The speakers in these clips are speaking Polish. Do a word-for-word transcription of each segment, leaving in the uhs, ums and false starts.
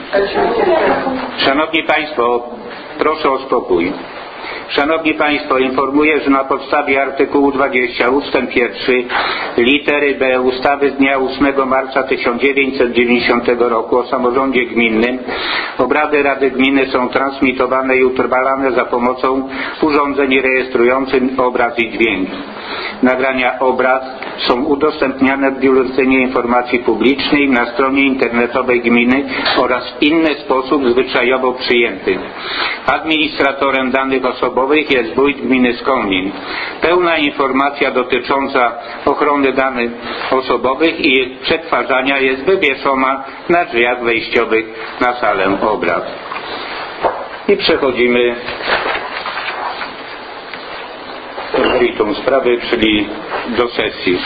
Szanowni Państwo, proszę o spokój. Szanowni Państwo, informuję, że na podstawie artykułu dwudziestego ustęp pierwszy litery B ustawy z dnia ósmego marca tysiąc dziewięćset dziewięćdziesiątego roku o samorządzie gminnym obrady Rady Gminy są transmitowane i utrwalane za pomocą urządzeń rejestrujących obraz i dźwięk. Nagrania obrad są udostępniane w Biuletynie Informacji Publicznej na stronie internetowej gminy oraz w inny sposób zwyczajowo przyjęty. Administratorem danych osobowych jest wójt gminy Skomlin. Pełna informacja dotycząca ochrony danych osobowych i ich przetwarzania jest wywieszona na drzwiach wejściowych na salę obrad. I przechodzimy do meritum sprawy, czyli do sesji.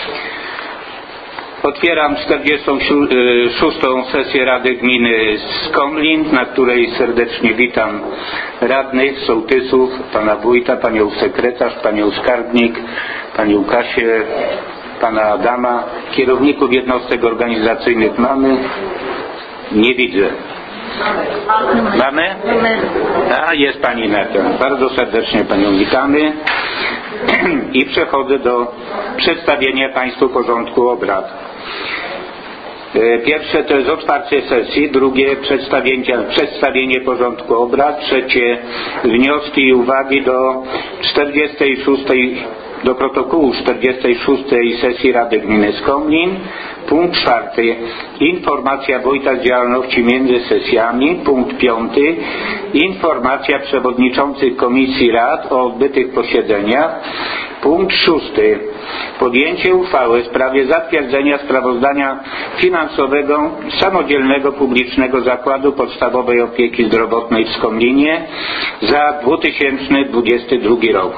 Otwieram czterdziestą szóstą sesję Rady Gminy Skomlin, na której serdecznie witam radnych, sołtysów, pana wójta, panią sekretarz, panią skarbnik, panią Kasię, pana Adama, kierowników jednostek organizacyjnych mamy? Nie widzę. Mamy? A, jest pani Neta. Bardzo serdecznie panią witamy. I przechodzę do przedstawienia Państwu porządku obrad. Pierwsze to jest otwarcie sesji, drugie przedstawienie, przedstawienie porządku obrad, trzecie wnioski i uwagi do czterdziestej szóstej do protokołu czterdziestej szóstej sesji Rady Gminy Skomlin. Punkt czwarty. Informacja wójta z działalności między sesjami. Punkt piąty. Informacja przewodniczących komisji rad o odbytych posiedzeniach. Punkt szósty. Podjęcie uchwały w sprawie zatwierdzenia sprawozdania finansowego Samodzielnego Publicznego Zakładu Podstawowej Opieki Zdrowotnej w Skomlinie za dwa tysiące dwudziesty drugi rok.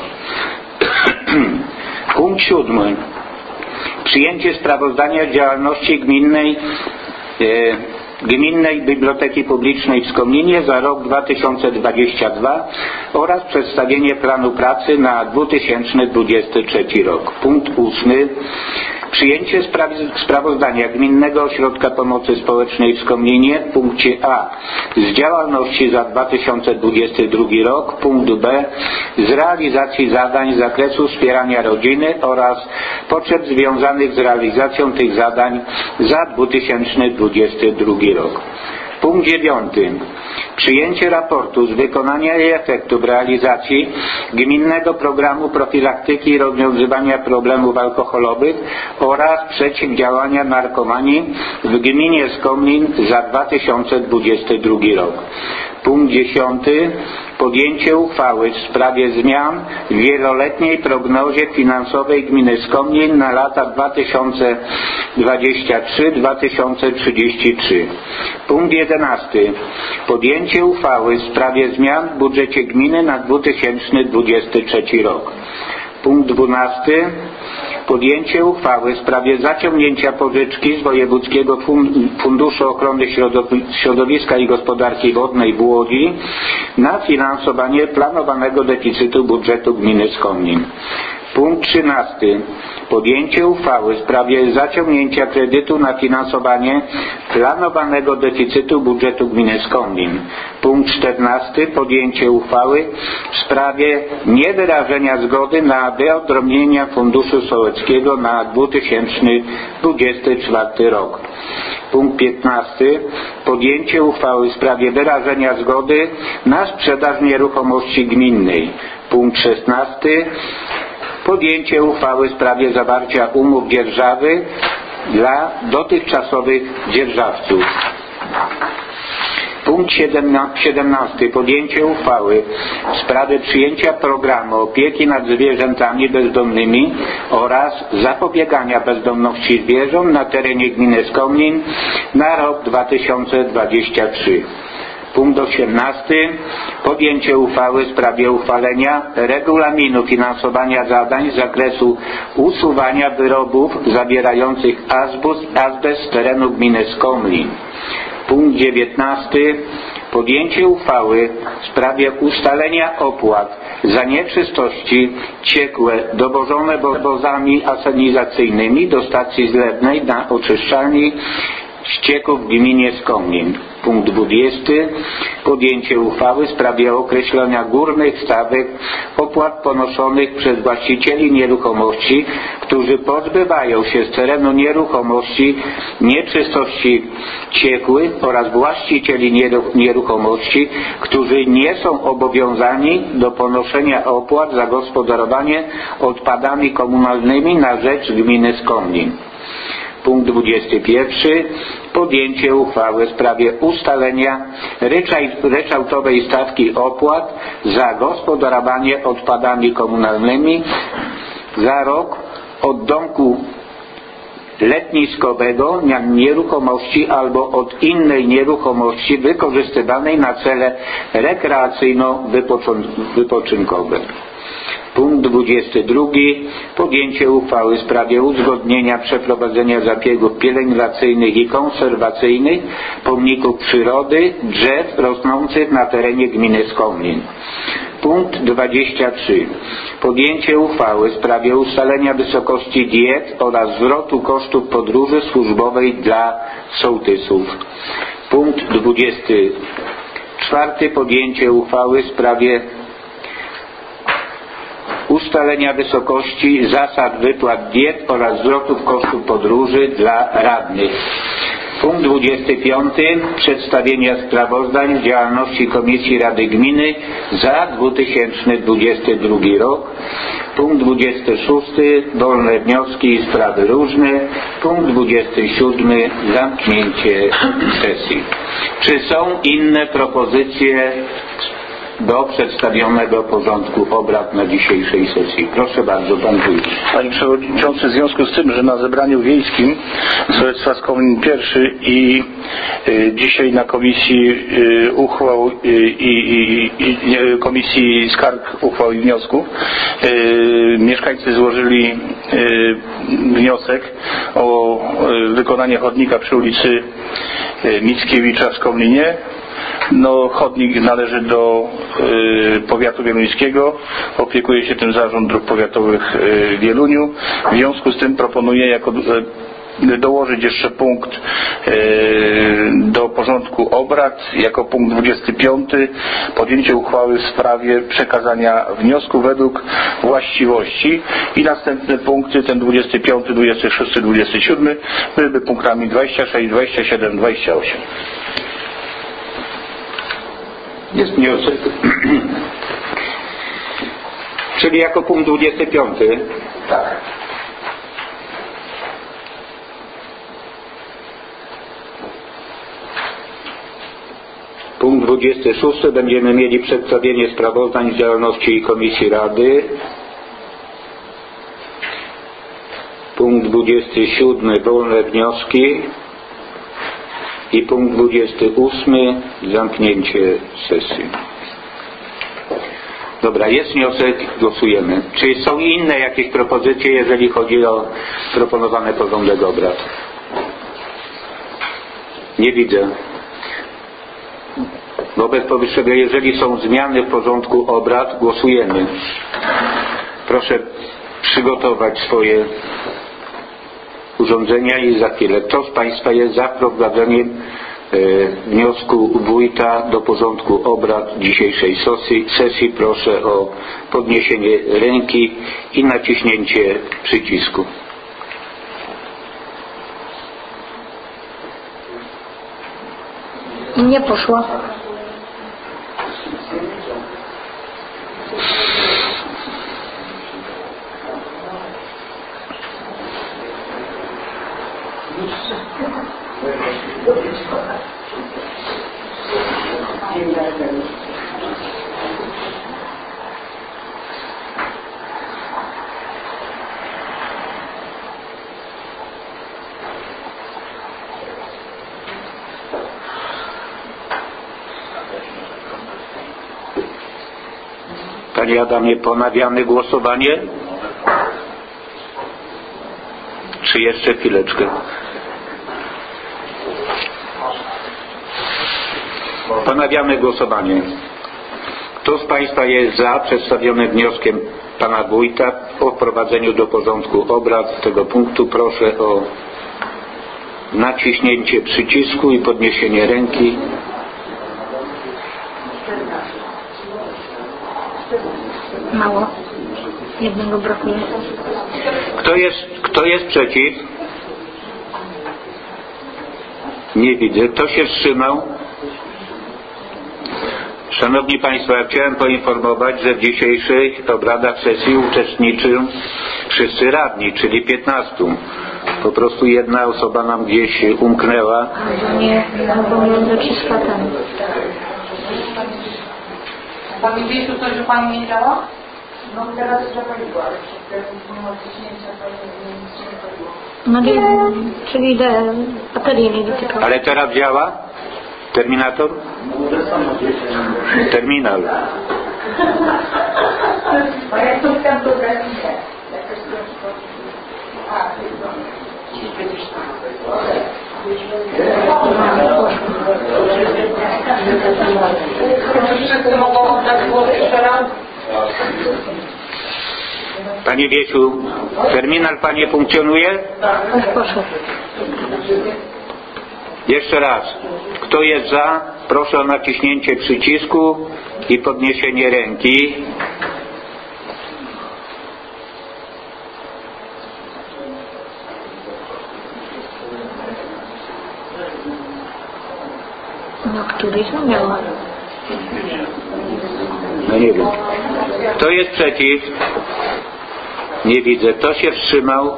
Punkt siódmy. Przyjęcie sprawozdania z działalności gminnej e, Gminnej Biblioteki Publicznej w Skomlinie za rok dwa tysiące dwudziesty drugi oraz przedstawienie planu pracy na dwa tysiące dwudziesty trzeci rok. Punkt ósmy. Przyjęcie sprawozdania Gminnego Ośrodka Pomocy Społecznej w Skomlinie w punkcie A z działalności za dwa tysiące dwudziesty drugi rok. Punkt B z realizacji zadań z zakresu wspierania rodziny oraz potrzeb związanych z realizacją tych zadań za dwa tysiące dwudziesty drugi rok. Punkt dziewiąty. Przyjęcie raportu z wykonania i efektów realizacji Gminnego Programu Profilaktyki i Rozwiązywania Problemów Alkoholowych oraz Przeciwdziałania Narkomanii w Gminie Skomlin za dwa tysiące dwudziesty drugi rok. Punkt dziesiąty. Podjęcie uchwały w sprawie zmian w wieloletniej prognozie finansowej gminy Skomlin na lata dwa tysiące dwudziesty trzeci do dwa tysiące trzydziestego trzeciego. Punkt jedenasty. Podjęcie uchwały w sprawie zmian w budżecie gminy na dwa tysiące dwudziesty trzeci rok. Punkt dwunasty. Podjęcie uchwały w sprawie zaciągnięcia pożyczki z Wojewódzkiego Funduszu Ochrony Środowiska i Gospodarki Wodnej w Łodzi na finansowanie planowanego deficytu budżetu gminy Skomlin. Punkt trzynasty. Podjęcie uchwały w sprawie zaciągnięcia kredytu na finansowanie planowanego deficytu budżetu gminy Skomlin. Punkt czternasty. Podjęcie uchwały w sprawie niewyrażenia zgody na wyodrębnienie Funduszu Sołeckiego na dwa tysiące dwudziesty czwarty rok. Punkt piętnasty. Podjęcie uchwały w sprawie wyrażenia zgody na sprzedaż nieruchomości gminnej. Punkt szesnasty. Podjęcie uchwały w sprawie zawarcia umów dzierżawy dla dotychczasowych dzierżawców. Punkt siedemnasty. Podjęcie uchwały w sprawie przyjęcia programu opieki nad zwierzętami bezdomnymi oraz zapobiegania bezdomności zwierząt na terenie gminy Skomlin na rok dwa tysiące dwudziesty trzeci. Punkt osiemnasty. Podjęcie uchwały w sprawie uchwalenia regulaminu finansowania zadań z zakresu usuwania wyrobów zawierających azbest, azbest z terenu gminy Skomlin. Punkt dziewiętnasty. Podjęcie uchwały w sprawie ustalenia opłat za nieczystości ciekłe dowożone wozami asenizacyjnymi do stacji zlewnej na oczyszczalni ścieków w gminie Skomlin. Punkt dwudziesty. Podjęcie uchwały w sprawie określenia górnych stawek opłat ponoszonych przez właścicieli nieruchomości, którzy pozbywają się z terenu nieruchomości nieczystości ciekłych oraz właścicieli nieruchomości, którzy nie są obowiązani do ponoszenia opłat za gospodarowanie odpadami komunalnymi na rzecz gminy Skomlin. Punkt dwudziesty pierwszy. Podjęcie uchwały w sprawie ustalenia ryczałtowej stawki opłat za gospodarowanie odpadami komunalnymi za rok od domku letniskowego na nieruchomości albo od innej nieruchomości wykorzystywanej na cele rekreacyjno-wypoczynkowe. Punkt dwudziesty drugi. Podjęcie uchwały w sprawie uzgodnienia przeprowadzenia zabiegów pielęgnacyjnych i konserwacyjnych pomników przyrody, drzew rosnących na terenie gminy Skomlin. Punkt dwudziesty trzeci. Podjęcie uchwały w sprawie ustalenia wysokości diet oraz zwrotu kosztów podróży służbowej dla sołtysów. Punkt dwudziesty czwarty. Podjęcie uchwały w sprawie ustalenia wysokości zasad wypłat diet oraz zwrotów kosztów podróży dla radnych. Punkt dwudziesty piąty. Przedstawienie sprawozdań z działalności Komisji Rady Gminy za dwa tysiące dwudziesty drugi rok. Punkt dwudziesty szósty. Wolne wnioski i sprawy różne. Punkt dwudziesty siódmy. Zamknięcie sesji. Czy są inne propozycje do przedstawionego porządku obrad na dzisiejszej sesji? Proszę bardzo, pan wójt. Panie Przewodniczący, w związku z tym, że na zebraniu wiejskim sołectwa Skomlin pierwszy i y, dzisiaj na komisji y, uchwał y, i, i y, komisji skarg, uchwał i wniosków y, mieszkańcy złożyli y, wniosek o y, wykonanie chodnika przy ulicy y, Mickiewicza w Skomlinie. No, chodnik należy do y, powiatu wieluńskiego, opiekuje się tym Zarząd Dróg Powiatowych y, w Wieluniu. W związku z tym proponuję jako y, dołożyć jeszcze punkt y, do porządku obrad, jako punkt dwudziesty piąty. Podjęcie uchwały w sprawie przekazania wniosku według właściwości i następne punkty, ten dwudziesty piąty, dwudziesty szósty, dwudziesty siódmy byłyby punktami dwudziestym szóstym, dwudziestym siódmym, dwudziestym ósmym. Jest wniosek. Czyli jako punkt dwudziesty piąty. Tak. Punkt dwudziesty szósty. Będziemy mieli przedstawienie sprawozdań z działalności Komisji Rady. Punkt dwudziesty siódmy. Wolne wnioski. I punkt dwudziesty ósmy. Zamknięcie sesji. Dobra, jest wniosek, głosujemy. Czy są inne jakieś propozycje, jeżeli chodzi o proponowany porządek obrad? Nie widzę. Wobec powyższego, jeżeli są zmiany w porządku obrad, głosujemy. Proszę przygotować swoje urządzenia i za chwilę. Kto z Państwa jest za wprowadzeniem e, wniosku wójta do porządku obrad dzisiejszej sesji? sesji? Proszę o podniesienie ręki i naciśnięcie przycisku. Nie poszło. Panie Adamie, ponawiamy głosowanie? Czy jeszcze chwileczkę? Ponawiamy głosowanie. Kto z Państwa jest za przedstawionym wnioskiem Pana Wójta o wprowadzeniu do porządku obrad tego punktu? Proszę o naciśnięcie przycisku i podniesienie ręki. Mało. Jednego brakuje. Kto jest, kto jest przeciw? Nie widzę. Kto się wstrzymał? Szanowni Państwo, ja chciałem poinformować, że w dzisiejszych obradach sesji uczestniczą wszyscy radni, czyli piętnastu. Po prostu jedna osoba nam gdzieś umknęła. Albo nie, albo nie dociska ten. Pani Wiesiu, coś, że Pani nie działa? No teraz zapaliło, ale przedtem mimo ciśnięcia Pani nic nie zapaliło. No nie, czyli de, baterii nie dotyka. Ale teraz działa? Terminator? Terminal. A jak to tam to grafika? Jakaś to... A, Wszyscy mogą oddać głos jeszcze raz? Panie Wiesiu, terminal Panie funkcjonuje? Już poszło. Jeszcze raz. Kto jest za? Proszę o naciśnięcie przycisku i podniesienie ręki. No któryś nie miała. No nie wiem. Kto jest przeciw? Nie widzę. Kto się wstrzymał?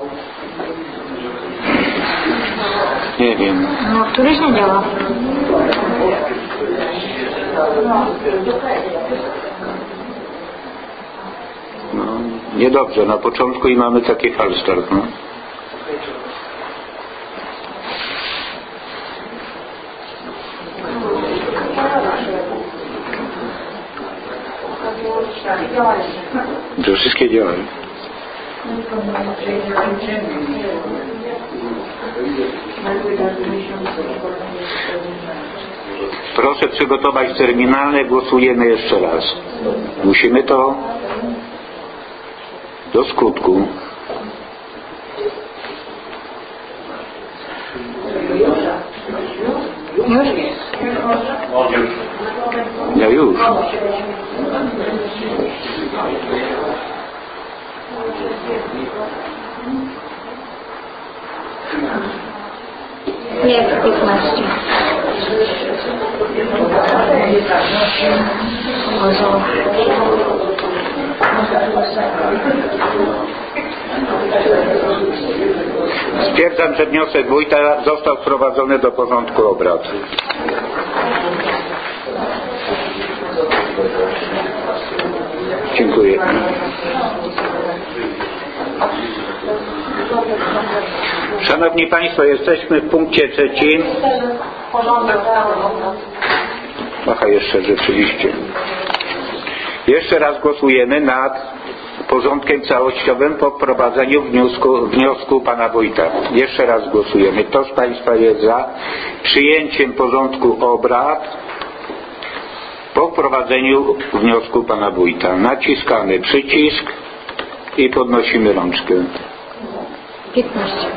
Nie wiem. No któryś nie działa. No, niedobrze. Na początku i mamy taki falstart. No. To wszystkie działają. Proszę przygotować terminale, głosujemy jeszcze raz. Musimy to do skutku. Już? Ja już. Nie, to piętnaście. Może. Stwierdzam, że wniosek wójta został wprowadzony do porządku obrad. Dziękuję. Szanowni Państwo, jesteśmy w punkcie trzecim. Porządek cały obrad. Aha, jeszcze rzeczywiście. Jeszcze raz głosujemy nad porządkiem całościowym po wprowadzeniu wniosku, wniosku Pana Wójta. Jeszcze raz głosujemy. Kto z Państwa jest za przyjęciem porządku obrad po wprowadzeniu wniosku Pana Wójta? Naciskamy przycisk i podnosimy rączkę. piętnaście.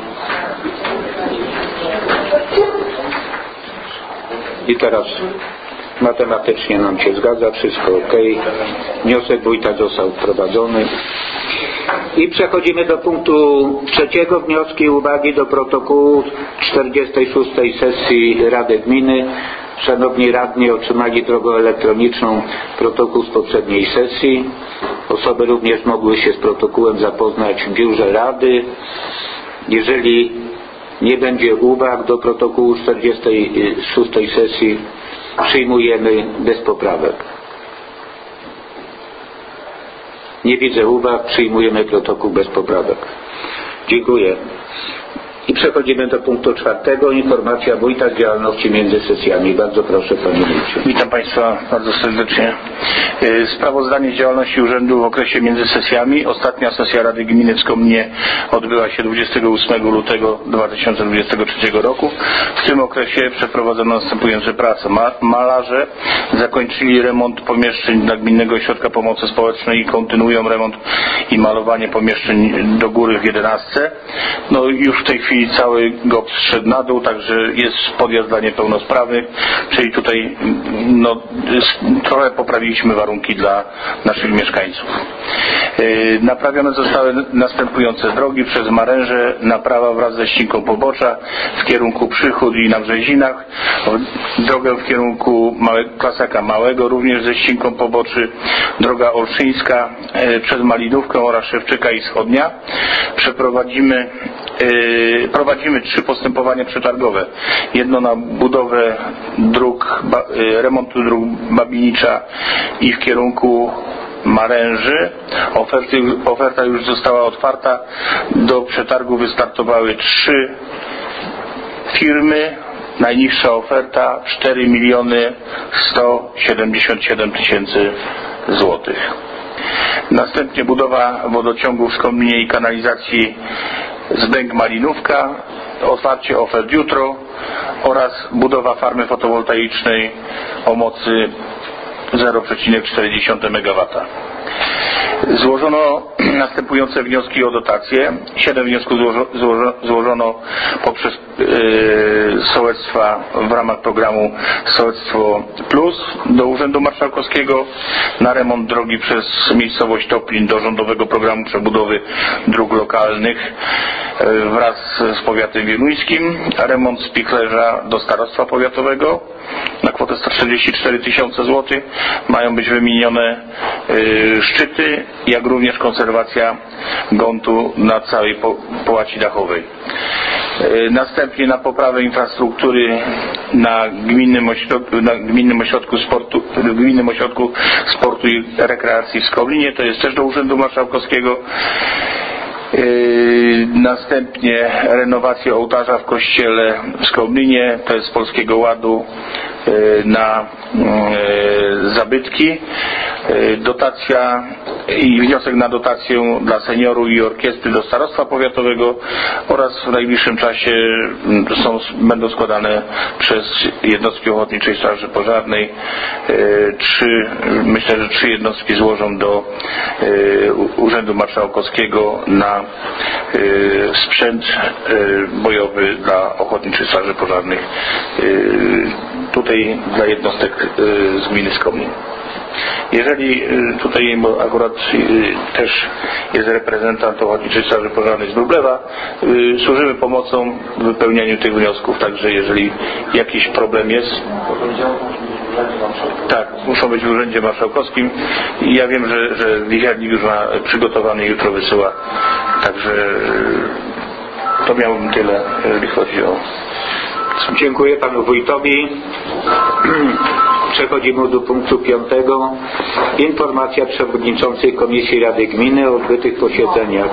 I teraz matematycznie nam się zgadza, wszystko ok. Wniosek wójta został wprowadzony. I przechodzimy do punktu trzeciego. Wnioski i uwagi do protokołu czterdziestej szóstej sesji Rady Gminy. Szanowni radni otrzymali drogą elektroniczną protokół z poprzedniej sesji. Osoby również mogły się z protokołem zapoznać w biurze Rady. Jeżeli nie będzie uwag do protokołu czterdziestej szóstej sesji, przyjmujemy bez poprawek. Nie widzę uwag, przyjmujemy protokół bez poprawek. Dziękuję. I przechodzimy do punktu czwartego. Informacja wójta z działalności między sesjami. Bardzo proszę, Panie Wójcie. Witam Państwa bardzo serdecznie. Sprawozdanie z działalności urzędu w okresie między sesjami. Ostatnia sesja Rady Gminy w Skomlinie odbyła się dwudziestego ósmego lutego dwa tysiące dwudziestego trzeciego roku. W tym okresie przeprowadzono następujące prace. Malarze zakończyli remont pomieszczeń dla Gminnego Ośrodka Pomocy Społecznej i kontynuują remont i malowanie pomieszczeń do góry w jedenastce. No już w tej chwili chwili cały G O P zszedł na dół, także jest podjazd dla niepełnosprawnych, czyli tutaj no, trochę poprawiliśmy warunki dla naszych mieszkańców. Naprawione zostały następujące drogi: przez Maręże naprawa wraz ze ścinką pobocza w kierunku Przychód i na Brzezinach, drogę w kierunku Małe, Klasaka Małego również ze ścinką poboczy, droga Olszyńska przez Malinówkę oraz Szewczyka i Wschodnia. Przeprowadzimy yy, prowadzimy trzy postępowania przetargowe. Jedno na budowę dróg, ba, yy, remontu dróg Babinicza i w kierunku Maręży. Oferty, oferta już została otwarta. Do przetargu wystartowały trzy firmy. Najniższa oferta cztery miliony sto siedemdziesiąt siedem tysięcy złotych. Następnie budowa wodociągu w Skomlinie i kanalizacji Zbęk Malinówka. Otwarcie ofert jutro oraz budowa farmy fotowoltaicznej o mocy zero przecinek cztery megawata. Złożono następujące wnioski o dotację. Siedem wniosków złożo, złożo, złożono poprzez yy, sołectwa w ramach programu Sołectwo Plus do Urzędu Marszałkowskiego na remont drogi przez miejscowość Toplin do Rządowego Programu Przebudowy Dróg Lokalnych yy, wraz z powiatem wieluńskim, a remont spichlerza do Starostwa Powiatowego na kwotę sto czterdzieści cztery tysiące złotych. Mają być wymienione yy, szczyty, jak również konserwacja gontu na całej po, połaci dachowej. Yy, następnie na poprawę infrastruktury na Gminnym Ośrodku, na Gminnym Ośrodku Sportu, Gminnym Ośrodku Sportu i Rekreacji w Skomlinie, to jest też do Urzędu Marszałkowskiego. Yy, następnie renowację ołtarza w kościele w Skomlinie, to jest z Polskiego Ładu yy, na yy, zabytki. Yy, dotacja i wniosek na dotację dla seniorów i orkiestry do Starostwa Powiatowego oraz w najbliższym czasie są, będą składane przez jednostki Ochotniczej Straży Pożarnej. Yy, trzy, myślę, że trzy jednostki złożą do yy, Urzędu Marszałkowskiego na Yy, sprzęt yy, bojowy dla Ochotniczych Straży Pożarnych yy, tutaj dla jednostek yy, z gminy Skomlin. Jeżeli yy, tutaj, bo akurat yy, też jest reprezentant Ochotniczej Straży Pożarnej z Wróblewa, yy, służymy pomocą w wypełnianiu tych wniosków, także jeżeli jakiś problem jest, tak, muszą być w Urzędzie Marszałkowskim i ja wiem, że, że wichiarnik już ma przygotowany, jutro wysyła, także to miałbym tyle, jeżeli chodzi o... Dziękuję panu wójtowi. Przechodzimy do punktu piątego. Informacja przewodniczącej Komisji Rady Gminy o odbytych posiedzeniach.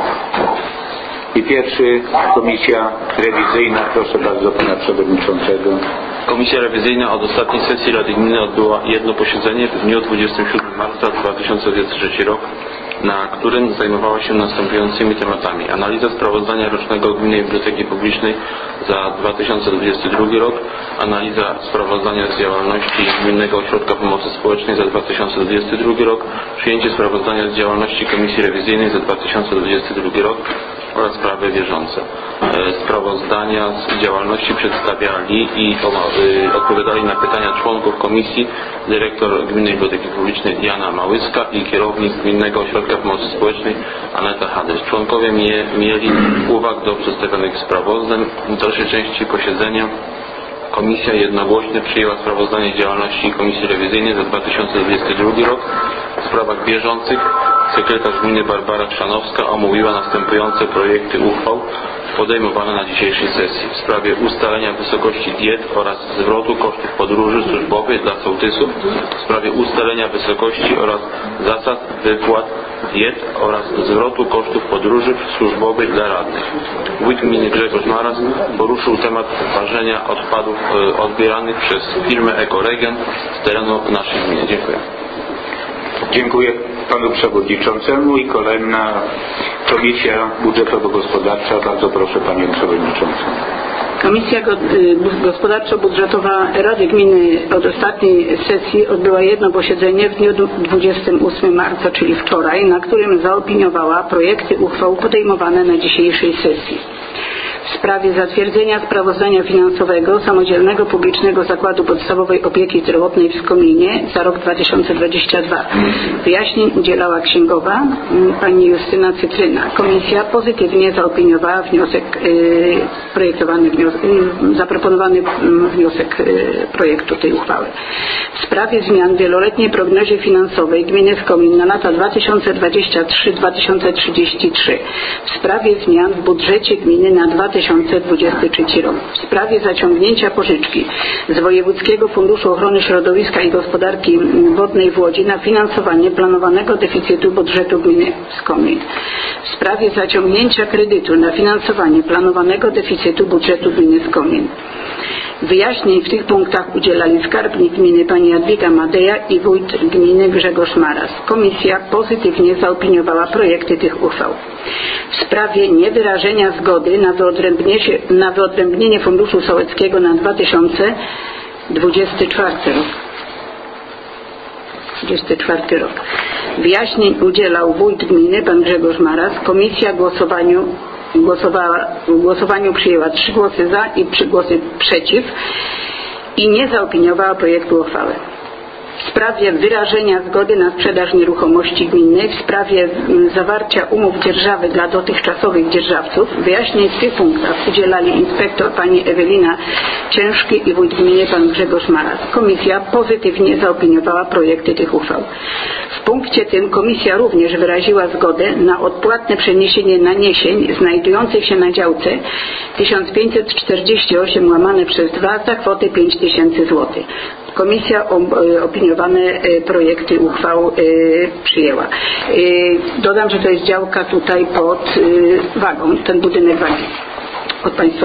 I pierwszy, komisja rewizyjna. Proszę bardzo pana przewodniczącego. Komisja rewizyjna od ostatniej sesji Rady Gminy odbyła jedno posiedzenie w dniu dwudziestego siódmego marca dwa tysiące dwudziestego trzeciego roku, na którym zajmowała się następującymi tematami: analiza sprawozdania rocznego Gminnej Biblioteki Publicznej za dwa tysiące dwudziesty drugi rok, analiza sprawozdania z działalności Gminnego Ośrodka Pomocy Społecznej za dwa tysiące dwudziesty drugi rok, przyjęcie sprawozdania z działalności Komisji Rewizyjnej za dwa tysiące dwudziesty drugi rok oraz sprawy bieżące. Sprawozdania z działalności przedstawiali i odpowiadali na pytania członków komisji dyrektor Gminnej Biblioteki Publicznej Jana Małyska i kierownik Gminnego Ośrodka Pomocy Społecznej Aneta Hadys. Członkowie mie, mieli uwag do przedstawionych sprawozdań. W dalszej części posiedzenia komisja jednogłośnie przyjęła sprawozdanie z działalności Komisji Rewizyjnej za dwa tysiące dwudziesty drugi rok. W sprawach bieżących sekretarz gminy Barbara Trzanowska omówiła następujące projekty uchwał podejmowane na dzisiejszej sesji: w sprawie ustalenia wysokości diet oraz zwrotu kosztów podróży służbowej dla sołtysów, w sprawie ustalenia wysokości oraz zasad wypłat diet oraz zwrotu kosztów podróży służbowej dla radnych. Wójt gminy Grzegorz Maras poruszył temat ważenia odpadów odbieranych przez firmę Ekoregen z terenu naszej gminy. Dziękuję. Dziękuję panu przewodniczącemu. I kolejna Komisja Budżetowo-Gospodarcza. Bardzo proszę panią przewodniczącą. Komisja Gospodarczo-Budżetowa Rady Gminy od ostatniej sesji odbyła jedno posiedzenie w dniu dwudziestego ósmego marca, czyli wczoraj, na którym zaopiniowała projekty uchwał podejmowane na dzisiejszej sesji. w sprawie zatwierdzenia sprawozdania finansowego Samodzielnego Publicznego Zakładu Podstawowej Opieki Zdrowotnej w Skominie za rok dwa tysiące dwudziesty drugi. Wyjaśnień udzielała księgowa pani Justyna Cytryna. Komisja pozytywnie zaopiniowała wniosek, yy, projektowany wniosek, yy, zaproponowany wniosek yy, projektu tej uchwały. W sprawie zmian w wieloletniej prognozie finansowej gminy Skomin na lata dwa tysiące dwudziesty trzeci do dwa tysiące trzydziestego trzeciego. W sprawie zmian w budżecie gminy na dwa tysiące dwudziesty trzeci rok. W sprawie zaciągnięcia pożyczki z Wojewódzkiego Funduszu Ochrony Środowiska i Gospodarki Wodnej w Łodzi na finansowanie planowanego deficytu budżetu gminy Skomin. W sprawie zaciągnięcia kredytu na finansowanie planowanego deficytu budżetu gminy Skomin. Wyjaśnień w tych punktach udzielali skarbnik gminy pani Jadwiga Madeja i wójt gminy Grzegorz Maras. Komisja pozytywnie zaopiniowała projekty tych uchwał. W sprawie niewyrażenia zgody na wyodrębnienie, na wyodrębnienie Funduszu Sołeckiego na dwa tysiące dwudziesty czwarty rok. dwudziesty czwarty rok. Wyjaśnień udzielał wójt gminy pan Grzegorz Maras. Komisja głosowaniu Głosowała, w głosowaniu przyjęła trzy głosy za i trzy głosy przeciw i nie zaopiniowała projektu uchwały. W sprawie wyrażenia zgody na sprzedaż nieruchomości gminnej, w sprawie zawarcia umów dzierżawy dla dotychczasowych dzierżawców, wyjaśnień w tych punktach udzielali inspektor pani Ewelina Ciężki i wójt gminy pan Grzegorz Maras. Komisja pozytywnie zaopiniowała projekty tych uchwał. W punkcie tym komisja również wyraziła zgodę na odpłatne przeniesienie naniesień znajdujących się na działce tysiąc pięćset czterdzieści osiem łamane przez dwa za kwotę pięć tysięcy złotych. Komisja opiniowane projekty uchwał przyjęła. Dodam, że to jest działka tutaj pod wagą, ten budynek wagi od Państwa.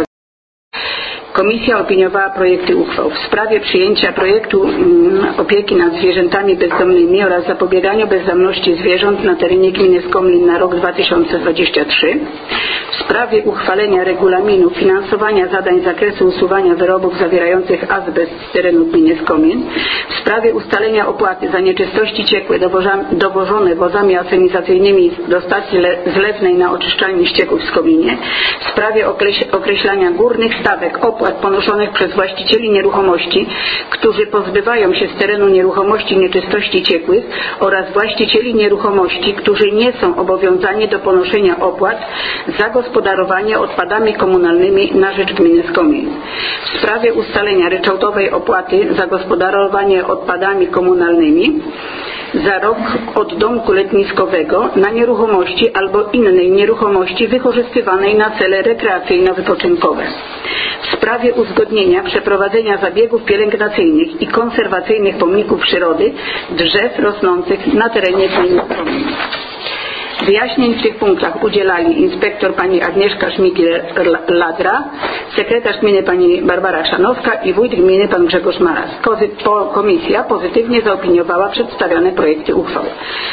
Komisja opiniowała projekty uchwał w sprawie przyjęcia projektu mm, opieki nad zwierzętami bezdomnymi oraz zapobieganiu bezdomności zwierząt na terenie gminy Skomin na rok dwa tysiące dwudziesty trzeci, w sprawie uchwalenia regulaminu finansowania zadań z zakresu usuwania wyrobów zawierających azbest z terenu gminy Skomin, w sprawie ustalenia opłaty za nieczystości ciekłe dowożone wozami asenizacyjnymi do stacji zlewnej na oczyszczalni ścieków w Skominie, w sprawie określania górnych stawek opłat ponoszonych przez właścicieli nieruchomości, którzy pozbywają się z terenu nieruchomości nieczystości ciekłych oraz właścicieli nieruchomości, którzy nie są obowiązani do ponoszenia opłat za gospodarowanie odpadami komunalnymi na rzecz gminy Skomin. W sprawie ustalenia ryczałtowej opłaty za gospodarowanie odpadami komunalnymi za rok od domku letniskowego na nieruchomości albo innej nieruchomości wykorzystywanej na cele rekreacyjno-wypoczynkowe. W sprawie uzgodnienia przeprowadzenia zabiegów pielęgnacyjnych i konserwacyjnych pomników przyrody drzew rosnących na terenie gminy Skomin. Wyjaśnień w tych punktach udzielali inspektor pani Agnieszka Szmigiel-Ladra, sekretarz gminy pani Barbara Szanowska i wójt gminy pan Grzegorz Maras. Komisja pozytywnie zaopiniowała przedstawione projekty uchwał.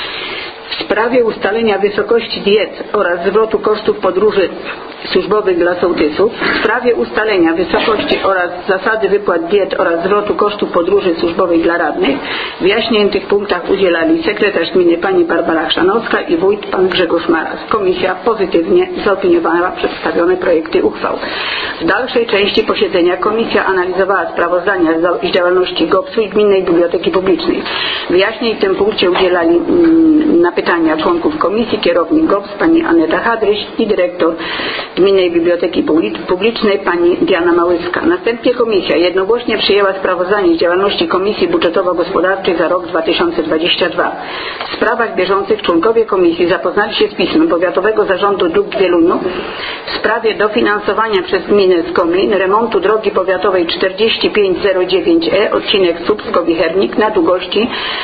W sprawie ustalenia wysokości diet oraz zwrotu kosztów podróży służbowych dla sołtysów, w sprawie ustalenia wysokości oraz zasady wypłat diet oraz zwrotu kosztów podróży służbowych dla radnych, wyjaśnień w tych punktach udzielali sekretarz gminy pani Barbara Chrzanowska i wójt pan Grzegorz Maras. Komisja pozytywnie zaopiniowała przedstawione projekty uchwał. W dalszej części posiedzenia komisja analizowała sprawozdania z działalności gopsu i Gminnej Biblioteki Publicznej. Wyjaśnień w tym punkcie udzielali mm, na pytania członków komisji kierownik gops pani Aneta Hadryś i dyrektor Gminnej Biblioteki Publicznej pani Diana Małyska. Następnie komisja jednogłośnie przyjęła sprawozdanie z działalności Komisji Budżetowo-Gospodarczej za rok dwa tysiące dwudziesty drugi. W sprawach bieżących członkowie komisji zapoznali się z pismem Powiatowego Zarządu Dróg w Wieluniu w sprawie dofinansowania przez gminę Skomin remontu drogi powiatowej czterdzieści pięć zero dziewięć E odcinek Słupsko-Wichernik na długości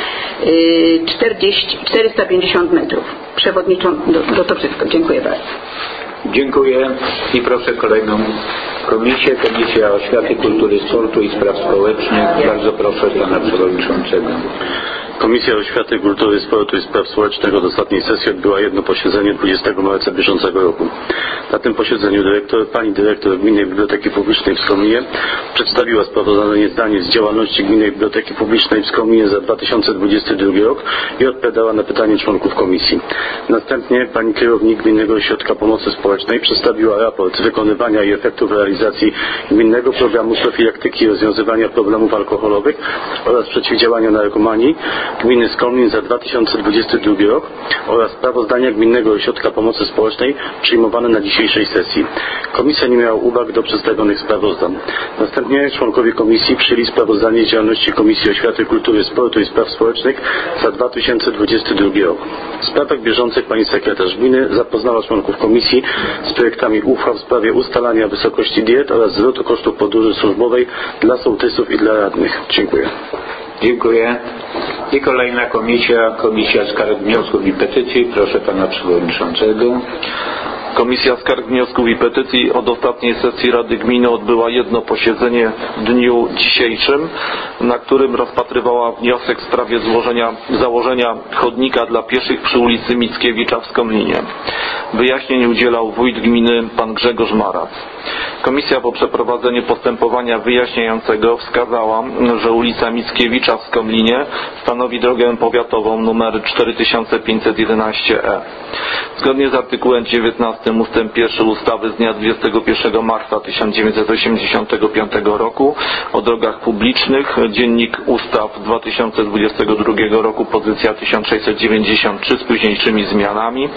czterdzieści, czterysta pięćdziesiąt metrów. Przewodniczą, to, to wszystko. Dziękuję bardzo. Dziękuję i proszę kolejną komisję, Komisja Oświaty, Kultury, Sportu i Spraw Społecznych. Bardzo proszę pana przewodniczącego. Komisja Oświaty, Kultury, Sportu i Spraw Społecznych od ostatniej sesji odbyła jedno posiedzenie dwudziestego marca bieżącego roku. Na tym posiedzeniu dyrektor, pani dyrektor Gminnej Biblioteki Publicznej w Skomlinie przedstawiła sprawozdanie zdanie z działalności Gminnej Biblioteki Publicznej w Skomlinie za dwa tysiące dwudziesty drugi rok i odpowiadała na pytanie członków komisji. Następnie pani kierownik Gminnego Ośrodka Pomocy Społecznej przedstawiła raport wykonywania i efektów realizacji Gminnego Programu Profilaktyki i Rozwiązywania Problemów Alkoholowych oraz Przeciwdziałania Narkomanii Gminy Skomlin za dwa tysiące dwudziesty drugi rok oraz sprawozdania Gminnego Ośrodka Pomocy Społecznej przyjmowane na dzisiejszej sesji. Komisja nie miała uwag do przedstawionych sprawozdań. Następnie członkowie komisji przyjęli sprawozdanie z działalności Komisji Oświaty, Kultury, Sportu i Spraw Społecznych za dwa tysiące dwudziesty drugi rok. W sprawach bieżących pani sekretarz gminy zapoznała członków komisji z projektami uchwał w sprawie ustalania wysokości diet oraz zwrotu kosztów podróży służbowej dla sołtysów i dla radnych. Dziękuję. Dziękuję. I kolejna komisja, Komisja Skarg, Wniosków i Petycji. Proszę pana przewodniczącego. Komisja Skarg, Wniosków i Petycji od ostatniej sesji Rady Gminy odbyła jedno posiedzenie w dniu dzisiejszym, na którym rozpatrywała wniosek w sprawie złożenia, założenia chodnika dla pieszych przy ulicy Mickiewicza w Skomlinie. Wyjaśnień udzielał wójt gminy pan Grzegorz Marac. Komisja po przeprowadzeniu postępowania wyjaśniającego wskazała, że ulica Mickiewicza w Skomlinie stanowi drogę powiatową nr cztery tysiące pięćset jedenaście E. Zgodnie z artykułem dziewiętnastym ustęp pierwszy ustawy z dnia dwudziestego pierwszego marca tysiąc dziewięćset osiemdziesiątego piątego roku o drogach publicznych, Dziennik Ustaw dwa tysiące dwudziestego drugiego roku, pozycja tysiąc sześćset dziewięćdziesiąt trzy z późniejszymi zmianami,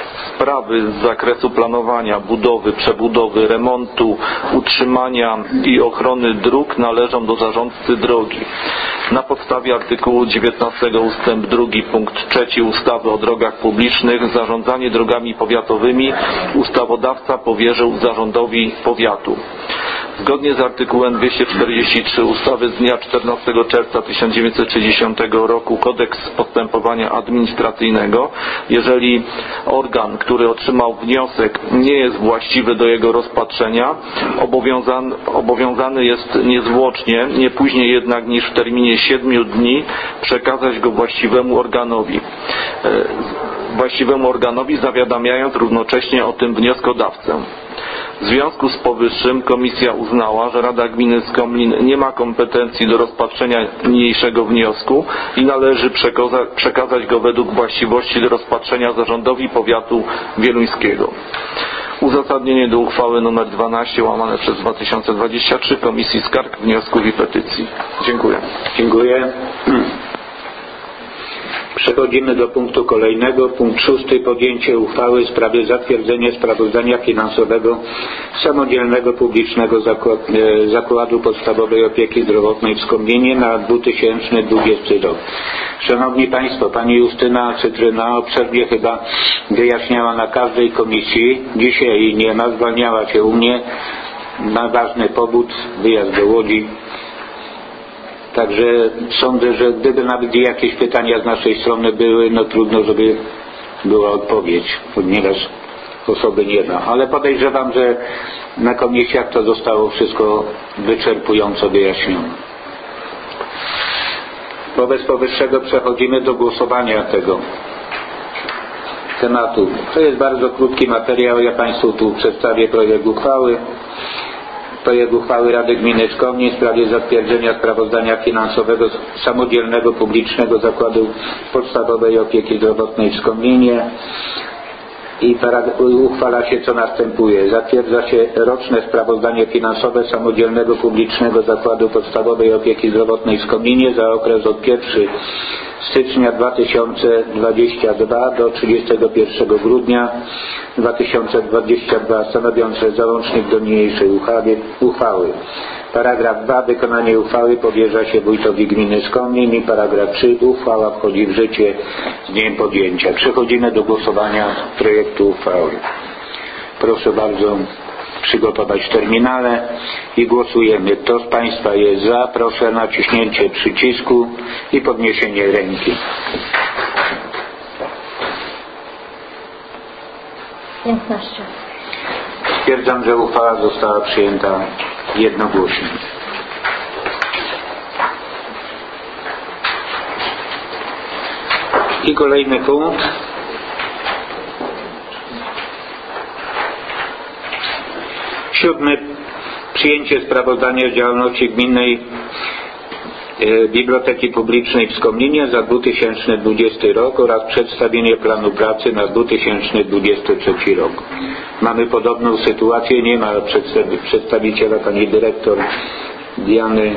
sprawy z zakresu planowania, budowy, przebudowy, remontu, utrzymania i ochrony dróg należą do zarządcy drogi. Na podstawie artykułu dziewiętnastego ustęp drugi punkt trzeci ustawy o drogach publicznych zarządzanie drogami powiatowymi ustawodawca powierzył zarządowi powiatu. Zgodnie z artykułem dwieście czterdzieści trzy ustawy z dnia czternastego czerwca tysiąc dziewięćset sześćdziesiątego roku Kodeks Postępowania Administracyjnego, jeżeli organ, który otrzymał wniosek, nie jest właściwy do jego rozpatrzenia, obowiązany, obowiązany jest niezwłocznie, nie później jednak niż w terminie siedmiu dni przekazać go właściwemu organowi. właściwemu organowi zawiadamiając równocześnie o tym wnioskodawcę. W związku z powyższym komisja uznała, że Rada Gminy Skomlin nie ma kompetencji do rozpatrzenia niniejszego wniosku i należy przekaza- przekazać go według właściwości do rozpatrzenia zarządowi powiatu wieluńskiego. Uzasadnienie do uchwały nr dwanaście łamane przez dwa tysiące dwadzieścia trzy Komisji Skarg, Wniosków i Petycji. Dziękuję. Dziękuję. Przechodzimy do punktu kolejnego. Punkt szósty. Podjęcie uchwały w sprawie zatwierdzenia sprawozdania finansowego samodzielnego publicznego zakładu podstawowej opieki zdrowotnej w Skomlinie na dwa tysiące dwudziesty rok. Szanowni Państwo, Pani Justyna Cytryna obszernie chyba wyjaśniała na każdej komisji. Dzisiaj jej nie ma, zwalniała się u mnie na ważny powód, wyjazd do Łodzi. Także sądzę, że gdyby nawet jakieś pytania z naszej strony były, no trudno, żeby była odpowiedź, ponieważ osoby nie ma. Ale podejrzewam, że na komisjach to zostało wszystko wyczerpująco wyjaśnione. Wobec powyższego przechodzimy do głosowania tego tematu. To jest bardzo krótki materiał. Ja Państwu tu przedstawię projekt uchwały. Projekt uchwały Rady Gminy Skomlin w sprawie zatwierdzenia sprawozdania finansowego samodzielnego publicznego zakładu podstawowej opieki zdrowotnej w Skomlinie i uchwala się co następuje. Zatwierdza się roczne sprawozdanie finansowe samodzielnego publicznego zakładu podstawowej opieki zdrowotnej w Skomlinie za okres od pierwszego stycznia dwa tysiące dwudziestego drugiego do trzydziestego pierwszego grudnia dwa tysiące dwudziestego drugiego stanowiące załącznik do niniejszej uchwały. Paragraf dwa. Wykonanie uchwały powierza się wójtowi gminy Skomlin i paragraf trzy. Uchwała wchodzi w życie z dniem podjęcia. Przechodzimy do głosowania projektu uchwały. Proszę bardzo przygotować terminale i głosujemy. Kto z Państwa jest za, proszę o naciśnięcie przycisku i podniesienie ręki. piętnaście. Stwierdzam, że uchwała została przyjęta jednogłośnie. I kolejny punkt. Siódmy. Przyjęcie sprawozdania z działalności gminnej Biblioteki Publicznej w Skomlinie za dwa tysiące dwudziesty rok oraz przedstawienie planu pracy na dwa tysiące dwudziesty trzeci rok. Mamy podobną sytuację, nie ma przedstawiciela pani dyrektor Diany,